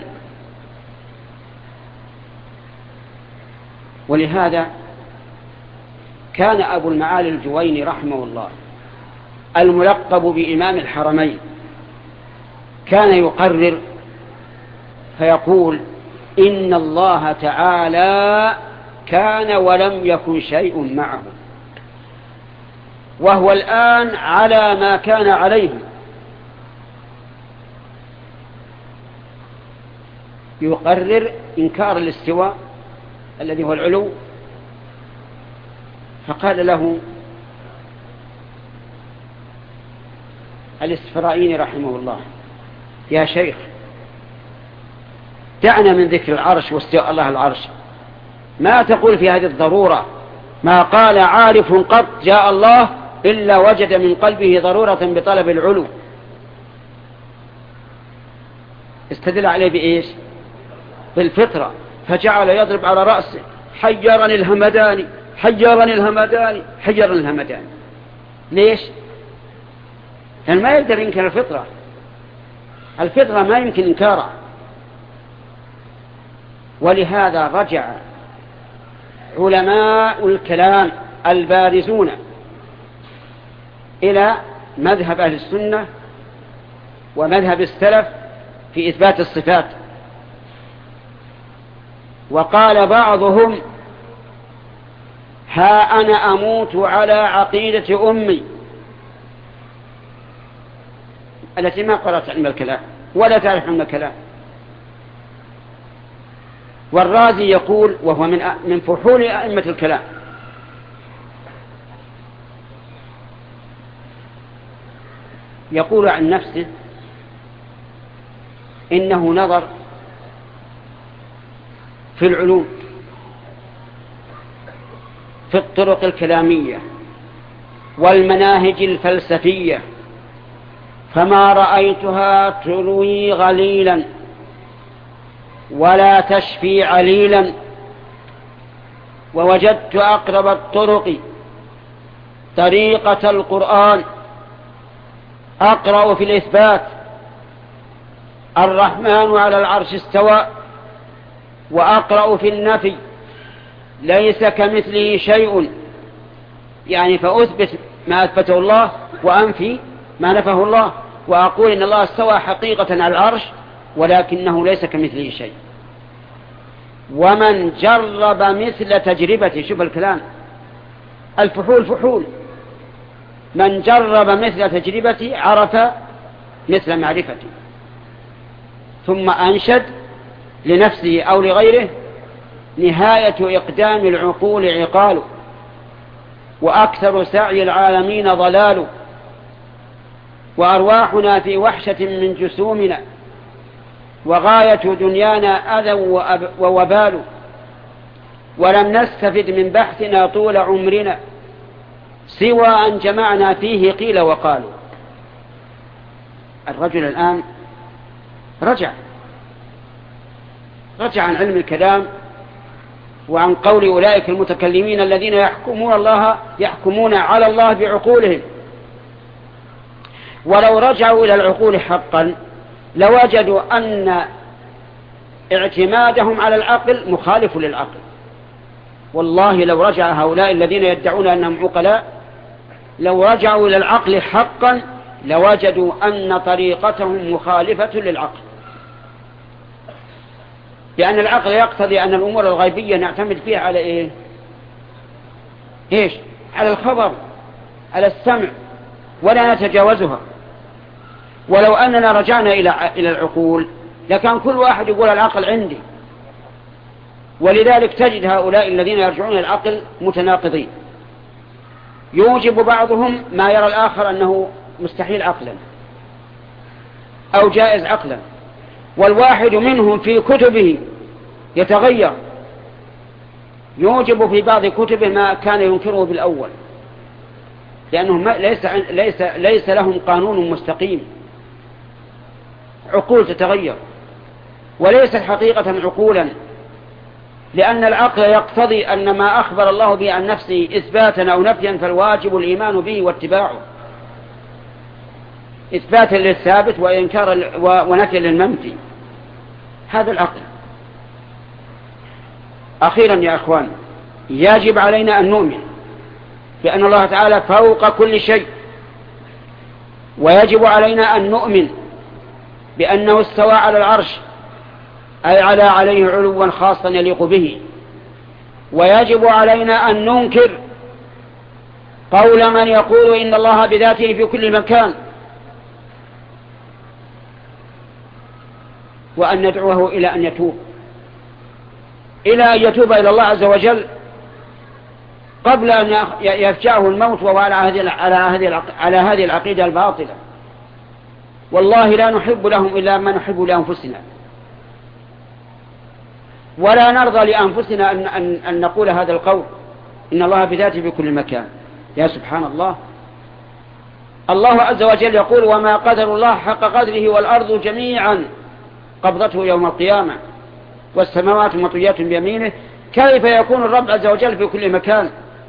ولهذا كان أبو المعالي الجويني رحمه الله الملقب بإمام الحرمين كان يقرر فيقول إن الله تعالى كان ولم يكن شيء معه، وهو الآن على ما كان عليه. يقرر إنكار الاستواء الذي هو العلو. فقال له الإسفرائيني رحمه الله يا شيخ دعنا من ذكر العرش واستواء الله العرش، ما تقول في هذه الضرورة؟ ما قال عارف قط جاء الله إلا وجد من قلبه ضرورة بطلب العلو. استدل عليه بإيش؟ بالفطرة. فجعل يضرب على رأسه حيرني الهمداني حيرني الهمداني حيرني الهمداني. ليش؟ لأن ما يقدر ينكر الفطرة، الفطرة ما يمكن إنكارها. ولهذا رجع علماء الكلام البارزون إلى مذهب أهل السنة ومذهب السلف في إثبات الصفات. وقال بعضهم ها أنا أموت على عقيدة أمي التي ما قرأت علم الكلام ولا تعرف علم الكلام. والرازي يقول وهو من فحول أئمة الكلام يقول عن نفسه إنه نظر في العلوم في الطرق الكلامية والمناهج الفلسفية فما رأيتها تروي غليلا ولا تشفي عليلا، ووجدت أقرب الطرق طريقة القرآن أقرأ في الإثبات الرحمن على العرش استوى، وأقرأ في النفي ليس كمثله شيء، يعني فأثبت ما أثبته الله وأنفي ما نفه الله، وأقول إن الله استوى حقيقة على العرش ولكنه ليس كمثله شيء. ومن جرب مثل تجربته، شوف الكلام الفحول فحول، من جرب مثل تجربتي عرف مثل معرفتي. ثم أنشد لنفسه أو لغيره نهاية إقدام العقول عقال، وأكثر سعي العالمين ضلال، وأرواحنا في وحشة من جسومنا، وغاية دنيانا أذى ووبال، ولم نستفد من بحثنا طول عمرنا، سوى أن جمعنا فيه قيل وقالوا. الرجل الآن رجع عن علم الكلام وعن قول أولئك المتكلمين الذين يحكمون على الله بعقولهم. ولو رجعوا إلى العقول حقا لوجدوا أن اعتمادهم على العقل مخالف للعقل. والله لو رجع هؤلاء الذين يدعون أنهم عقلاء لو رجعوا إلى العقل حقا لوجدوا أن طريقتهم مخالفة للعقل، لأن العقل يقتضي أن الأمور الغيبية نعتمد فيها على إيش؟ على الخبر، على السمع، ولا نتجاوزها. ولو أننا رجعنا إلى العقول لكان كل واحد يقول العقل عندي. ولذلك تجد هؤلاء الذين يرجعون إلى العقل متناقضين، يوجب بعضهم ما يرى الآخر أنه مستحيل عقلا أو جائز عقلا، والواحد منهم في كتبه يتغير، يوجب في بعض كتبه ما كان ينكره بالأول، لأنهم ليس لهم قانون مستقيم، عقول تتغير وليست حقيقة عقولا، لأن العقل يقتضي أن ما أخبر الله به عن نفسه إثباتا أو نفيا فالواجب الإيمان به واتباعه، إثباتا للثابت وإنكارا ونفيا للمنفي. هذا العقل. أخيرا يا أخوان، يجب علينا أن نؤمن بأن الله تعالى فوق كل شيء، ويجب علينا أن نؤمن بأنه استوى على العرش أي عليه علوا خاصا يليق به. ويجب علينا أن ننكر قول من يقول إن الله بذاته في كل مكان، وأن ندعوه إلى أن يتوب إلى الله عز وجل قبل أن يفجأه الموت وهو على هذه العقيدة الباطلة. والله لا نحب لهم إلا ما نحب لأنفسنا، ولا نرضى لأنفسنا أن نقول هذا القول إن الله بذاته في كل مكان. يا سبحان الله، الله عز وجل يقول وما قدر الله حق قدره والأرض جميعا قبضته يوم القيامة والسماوات مطويات بيمينه. كيف يكون الرب عز وجل في كل مكان؟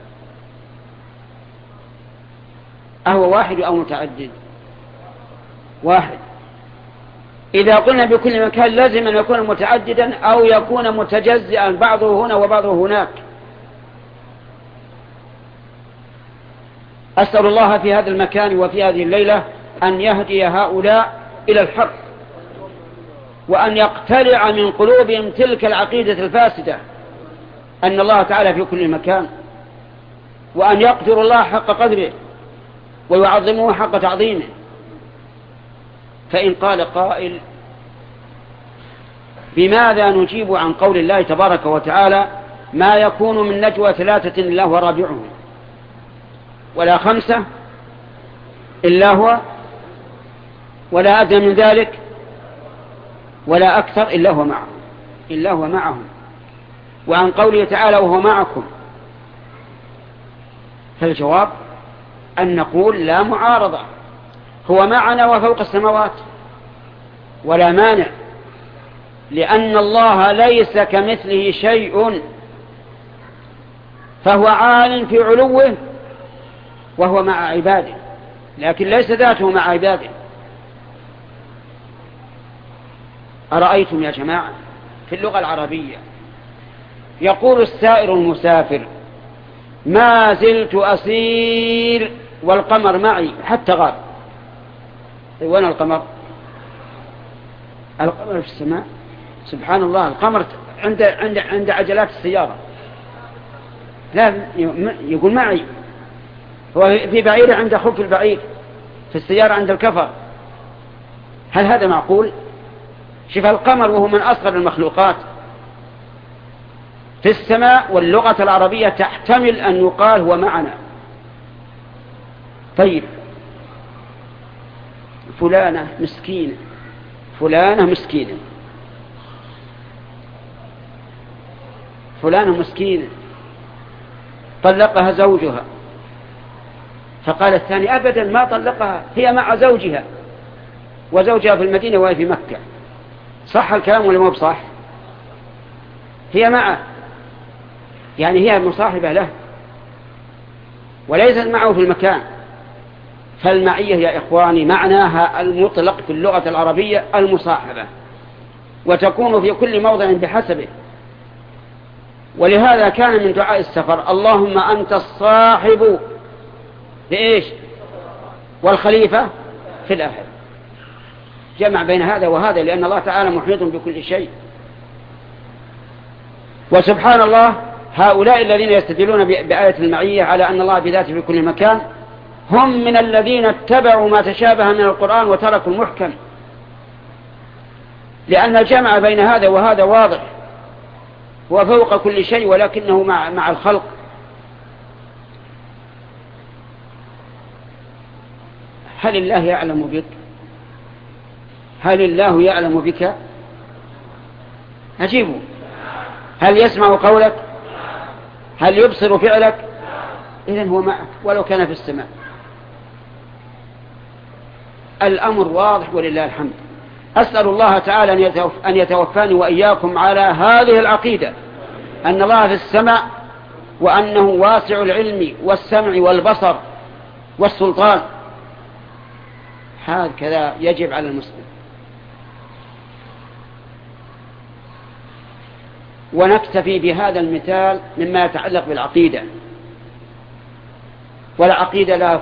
أهو واحد أو متعدد؟ واحد. إذا قلنا بكل مكان لازم أن يكون متعددا أو يكون متجزئا، بعضه هنا وبعضه هناك. أسأل الله في هذا المكان وفي هذه الليلة أن يهدي هؤلاء إلى الحق، وأن يقتلع من قلوبهم تلك العقيدة الفاسدة أن الله تعالى في كل مكان، وأن يقدر الله حق قدره ويعظمه حق تعظيمه. فإن قال قائل بماذا نجيب عن قول الله تبارك وتعالى ما يكون من نجوى 3 إلا هو رابعهم ولا 5 إلا هو ولا أدنى من ذلك ولا أكثر إلا هو معهم، وعن قوله تعالى وهو معكم؟ فالجواب أن نقول لا معارضة، هو معنا وفوق السماوات ولا مانع، لأن الله ليس كمثله شيء، فهو عال في علوه وهو مع عباده، لكن ليس ذاته مع عباده. أرأيتم يا جماعة في اللغة العربية يقول السائر المسافر ما زلت أسير والقمر معي حتى غاب. وين القمر؟ القمر في السماء. سبحان الله، القمر عند عجلات السيارة. لا يقول معي، هو في بعير عند خف البعير، في السيارة عند الكفر. هل هذا معقول؟ شوف القمر وهو من أصغر المخلوقات في السماء، واللغة العربية تحتمل أن يقال هو معنا. طيب فلانة مسكينة طلقها زوجها فقال الثاني أبدا ما طلقها، هي مع زوجها وزوجها في المدينة وهي في مكة. صح الكلام ولا مو بصح؟ هي معه، يعني هي مصاحبة له وليست معه في المكان. فالمعية يا إخواني معناها المطلق في اللغة العربية المصاحبة، وتكون في كل موضع بحسبه. ولهذا كان من دعاء السفر اللهم أنت الصاحب بإيش والخليفة في الأهل. جمع بين هذا وهذا لأن الله تعالى محيط بكل شيء. وسبحان الله هؤلاء الذين يستدلون بآية المعية على أن الله بذاته في كل مكان هم من الذين اتبعوا ما تشابه من القرآن وتركوا المحكم، لأن الجمع بين هذا وهذا واضح، هو فوق كل شيء ولكنه مع الخلق. هل الله يعلم بك؟ هل الله يعلم بك؟ أجيبوا. هل يسمع قولك؟ هل يبصر فعلك؟ إذن هو معك ولو كان في السماء. الأمر واضح ولله الحمد. أسأل الله تعالى أن يتوفاني وإياكم على هذه العقيدة، أن الله في السماء وأنه واسع العلم والسمع والبصر والسلطان. هكذا يجب على المسلم. ونكتفي بهذا المثال مما يتعلق بالعقيدة. والعقيدة لها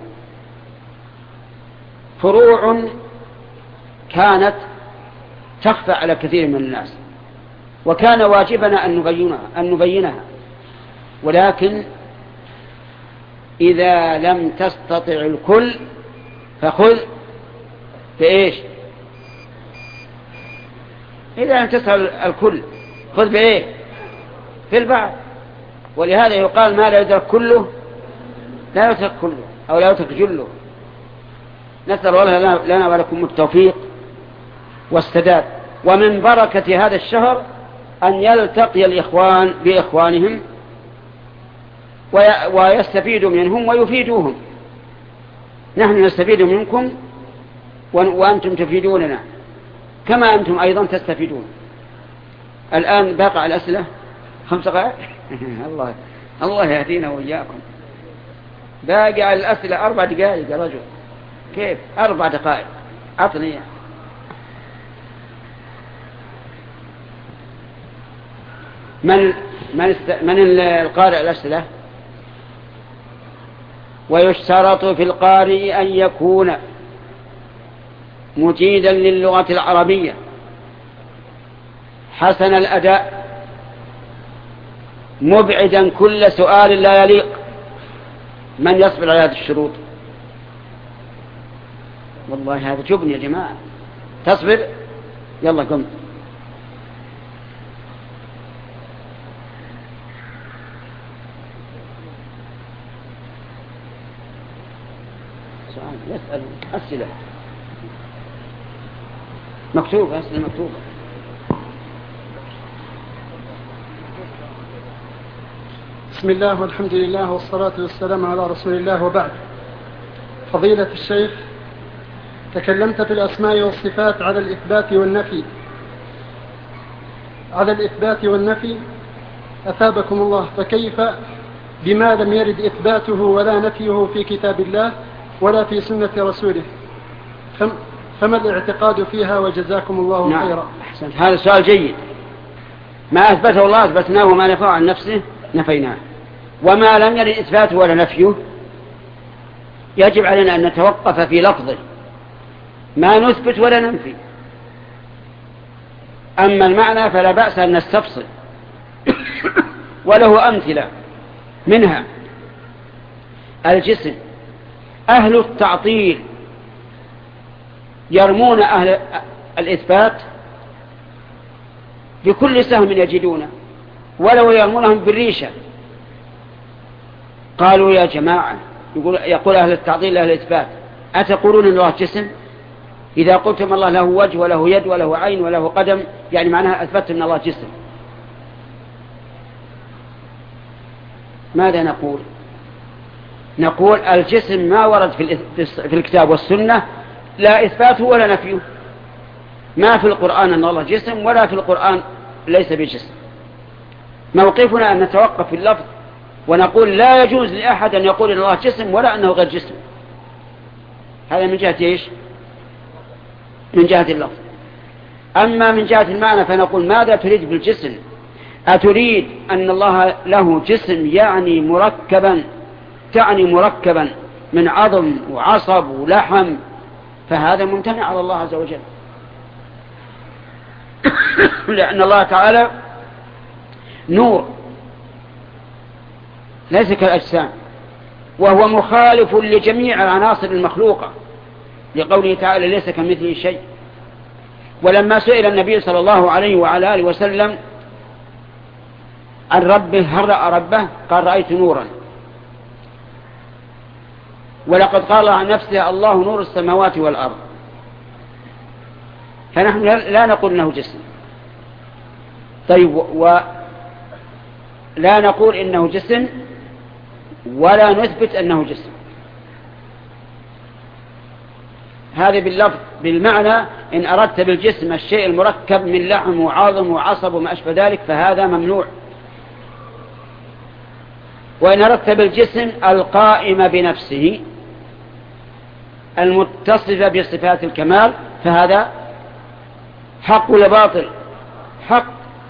فروع كانت تخفى على كثير من الناس، وكان واجبنا أن نبينها. ولكن إذا لم تستطع الكل فخذ بإيش؟ إذا لم تستطع الكل خذ بإيه؟ في البعض. ولهذا يقال ما لا يدرك كله لا يترك كله أو لا يترك جله. نسأل الله لنا ولكم التوفيق والسداد. ومن بركة هذا الشهر أن يلتقي الإخوان بإخوانهم ويستفيدوا منهم ويفيدوهم. نحن نستفيد منكم وأنتم تفيدوننا كما أنتم أيضا تستفيدون. الآن باقي الأسئلة 5 دقائق. الله يهدينا وإياكم. باقي على الأسئلة 4 دقائق يا رجل. كيف 4 دقائق؟ أعطني. من القارئ الأسئلة؟ ويشترط في القارئ أن يكون مجيدا للغة العربية حسن الأداء مبعدا كل سؤال لا يليق. من يصبر على هذه الشروط؟ والله هذا جبن يا جماعة. تصبر؟ يلا قم. يسأل أسئلة مكتوبة، أسئلة مكتوبة. بسم الله والحمد لله والصلاة والسلام على رسول الله، وبعد. فضيلة الشيخ، تكلمت في الأسماء والصفات على الإثبات والنفي أثابكم الله، فكيف بما لم يرد إثباته ولا نفيه في كتاب الله ولا في سنة رسوله؟ فما الاعتقاد فيها؟ وجزاكم الله خيرا. أحسنت. هذا سؤال جيد. ما أثبته الله أثبتناه، وما نفاه عن نفسه نفيناه. وما لم يرد إثباته ولا نفيه يجب علينا أن نتوقف في لفظه، ما نثبت ولا ننفي. أما المعنى فلا بأس أن نستفصل وله أمثلة منها الجسم. أهل التعطيل يرمون أهل الإثبات بكل سهم يجدونه ولو يرمونهم بالريشة. قالوا يا جماعة، يقول أهل التعطيل أهل الإثبات، أتقولون أن الله جسم؟ إذا قلتم الله له وجه وله يد وله عين وله قدم يعني معناها أثبتم أن الله جسم. ماذا نقول؟ نقول الجسم ما ورد في الكتاب والسنة لا إثباته ولا نفيه. ما في القرآن أن الله جسم ولا في القرآن ليس بجسم. موقفنا أن نتوقف في اللفظ ونقول لا يجوز لأحد أن يقول إن الله جسم ولا أنه غير جسم. هذا من جهة إيش؟ من جهة اللفظ. أما من جهة المعنى فنقول ماذا تريد بالجسم؟ أتريد أن الله له جسم يعني مركبا من عظم وعصب ولحم، فهذا ممتنع على الله عز وجل. لأن الله تعالى نور ليس كالأجسام، وهو مخالف لجميع العناصر المخلوقة، لقوله تعالى ليس كمثله شيء. ولما سئل النبي صلى الله عليه وعلى آله وسلم عن ربه هل رأى ربه؟ قال رأيت نورا. ولقد قال عن نفسه الله نور السماوات والأرض. فنحن لا نقول إنه جسم. طيب، ولا نقول إنه جسم ولا نثبت أنه جسم. هذا باللفظ. بالمعنى إن أردت بالجسم الشيء المركب من لحم وعظم وعصب وما أشبه ذلك فهذا ممنوع. وإن أردت بالجسم القائم بنفسه المتصف بصفات الكمال فهذا حق ولا باطل؟ حق.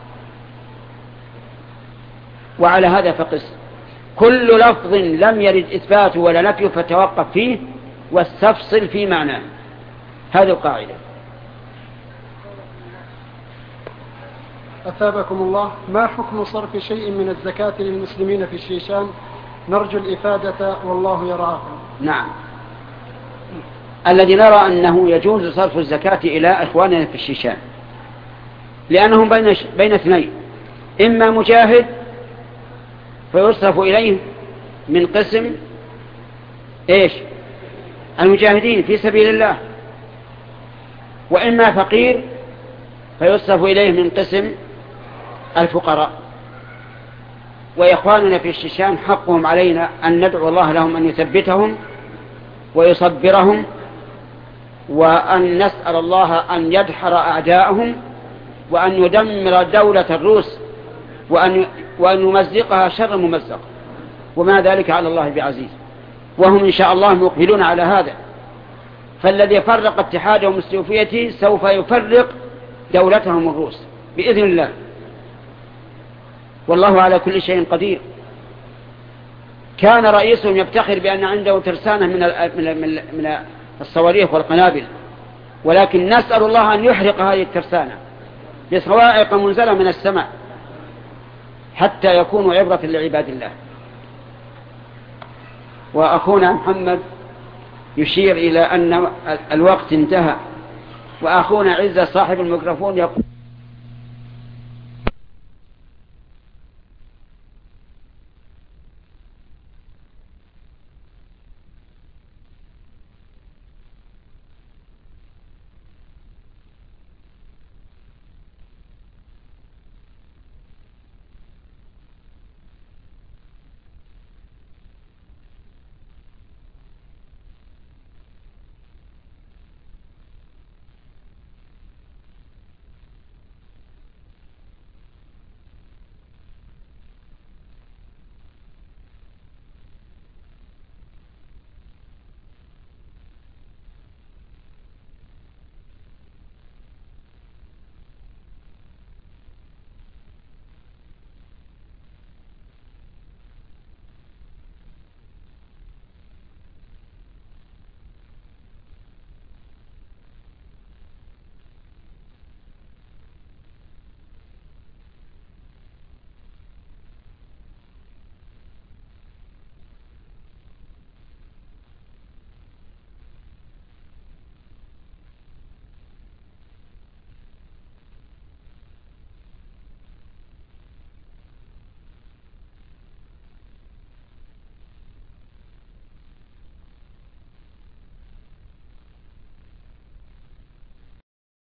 وعلى هذا فقس. كل لفظ لم يرد إثباته ولا نفيه فتوقف فيه واستفصل في معناه. هذه القاعدة. أثابكم الله. ما حكم صرف شيء من الزكاة للمسلمين في الشيشان؟ نرجو الإفادة والله يرعاكم. نعم، الذي نرى أنه يجوز صرف الزكاة إلى إخواننا في الشيشان، لأنهم بين اثنين: إما مجاهد فيصرف إليه من قسم إيش؟ المجاهدين في سبيل الله، وإما فقير فيصرف إليه من قسم الفقراء. وإخواننا في الشيشان حقهم علينا أن ندعو الله لهم أن يثبتهم ويصبرهم، وأن نسأل الله أن يدحر أعداءهم وأن يدمر دولة الروس وأن يمزقها شر ممزق، وما ذلك على الله بعزيز. وهم إن شاء الله مقبلون على هذا. فالذي فرق اتحادهم السوفيتي سوف يفرق دولتهم الروس بإذن الله، والله على كل شيء قدير. كان رئيسهم يفتخر بأن عنده ترسانة من الصواريخ والقنابل، ولكن نسأل الله أن يحرق هذه الترسانة بصواعق منزلة من السماء حتى يكونوا عبرة لعباد الله. وأخونا محمد يشير إلى أن الوقت انتهى، وأخونا عزة صاحب الميكروفون يقول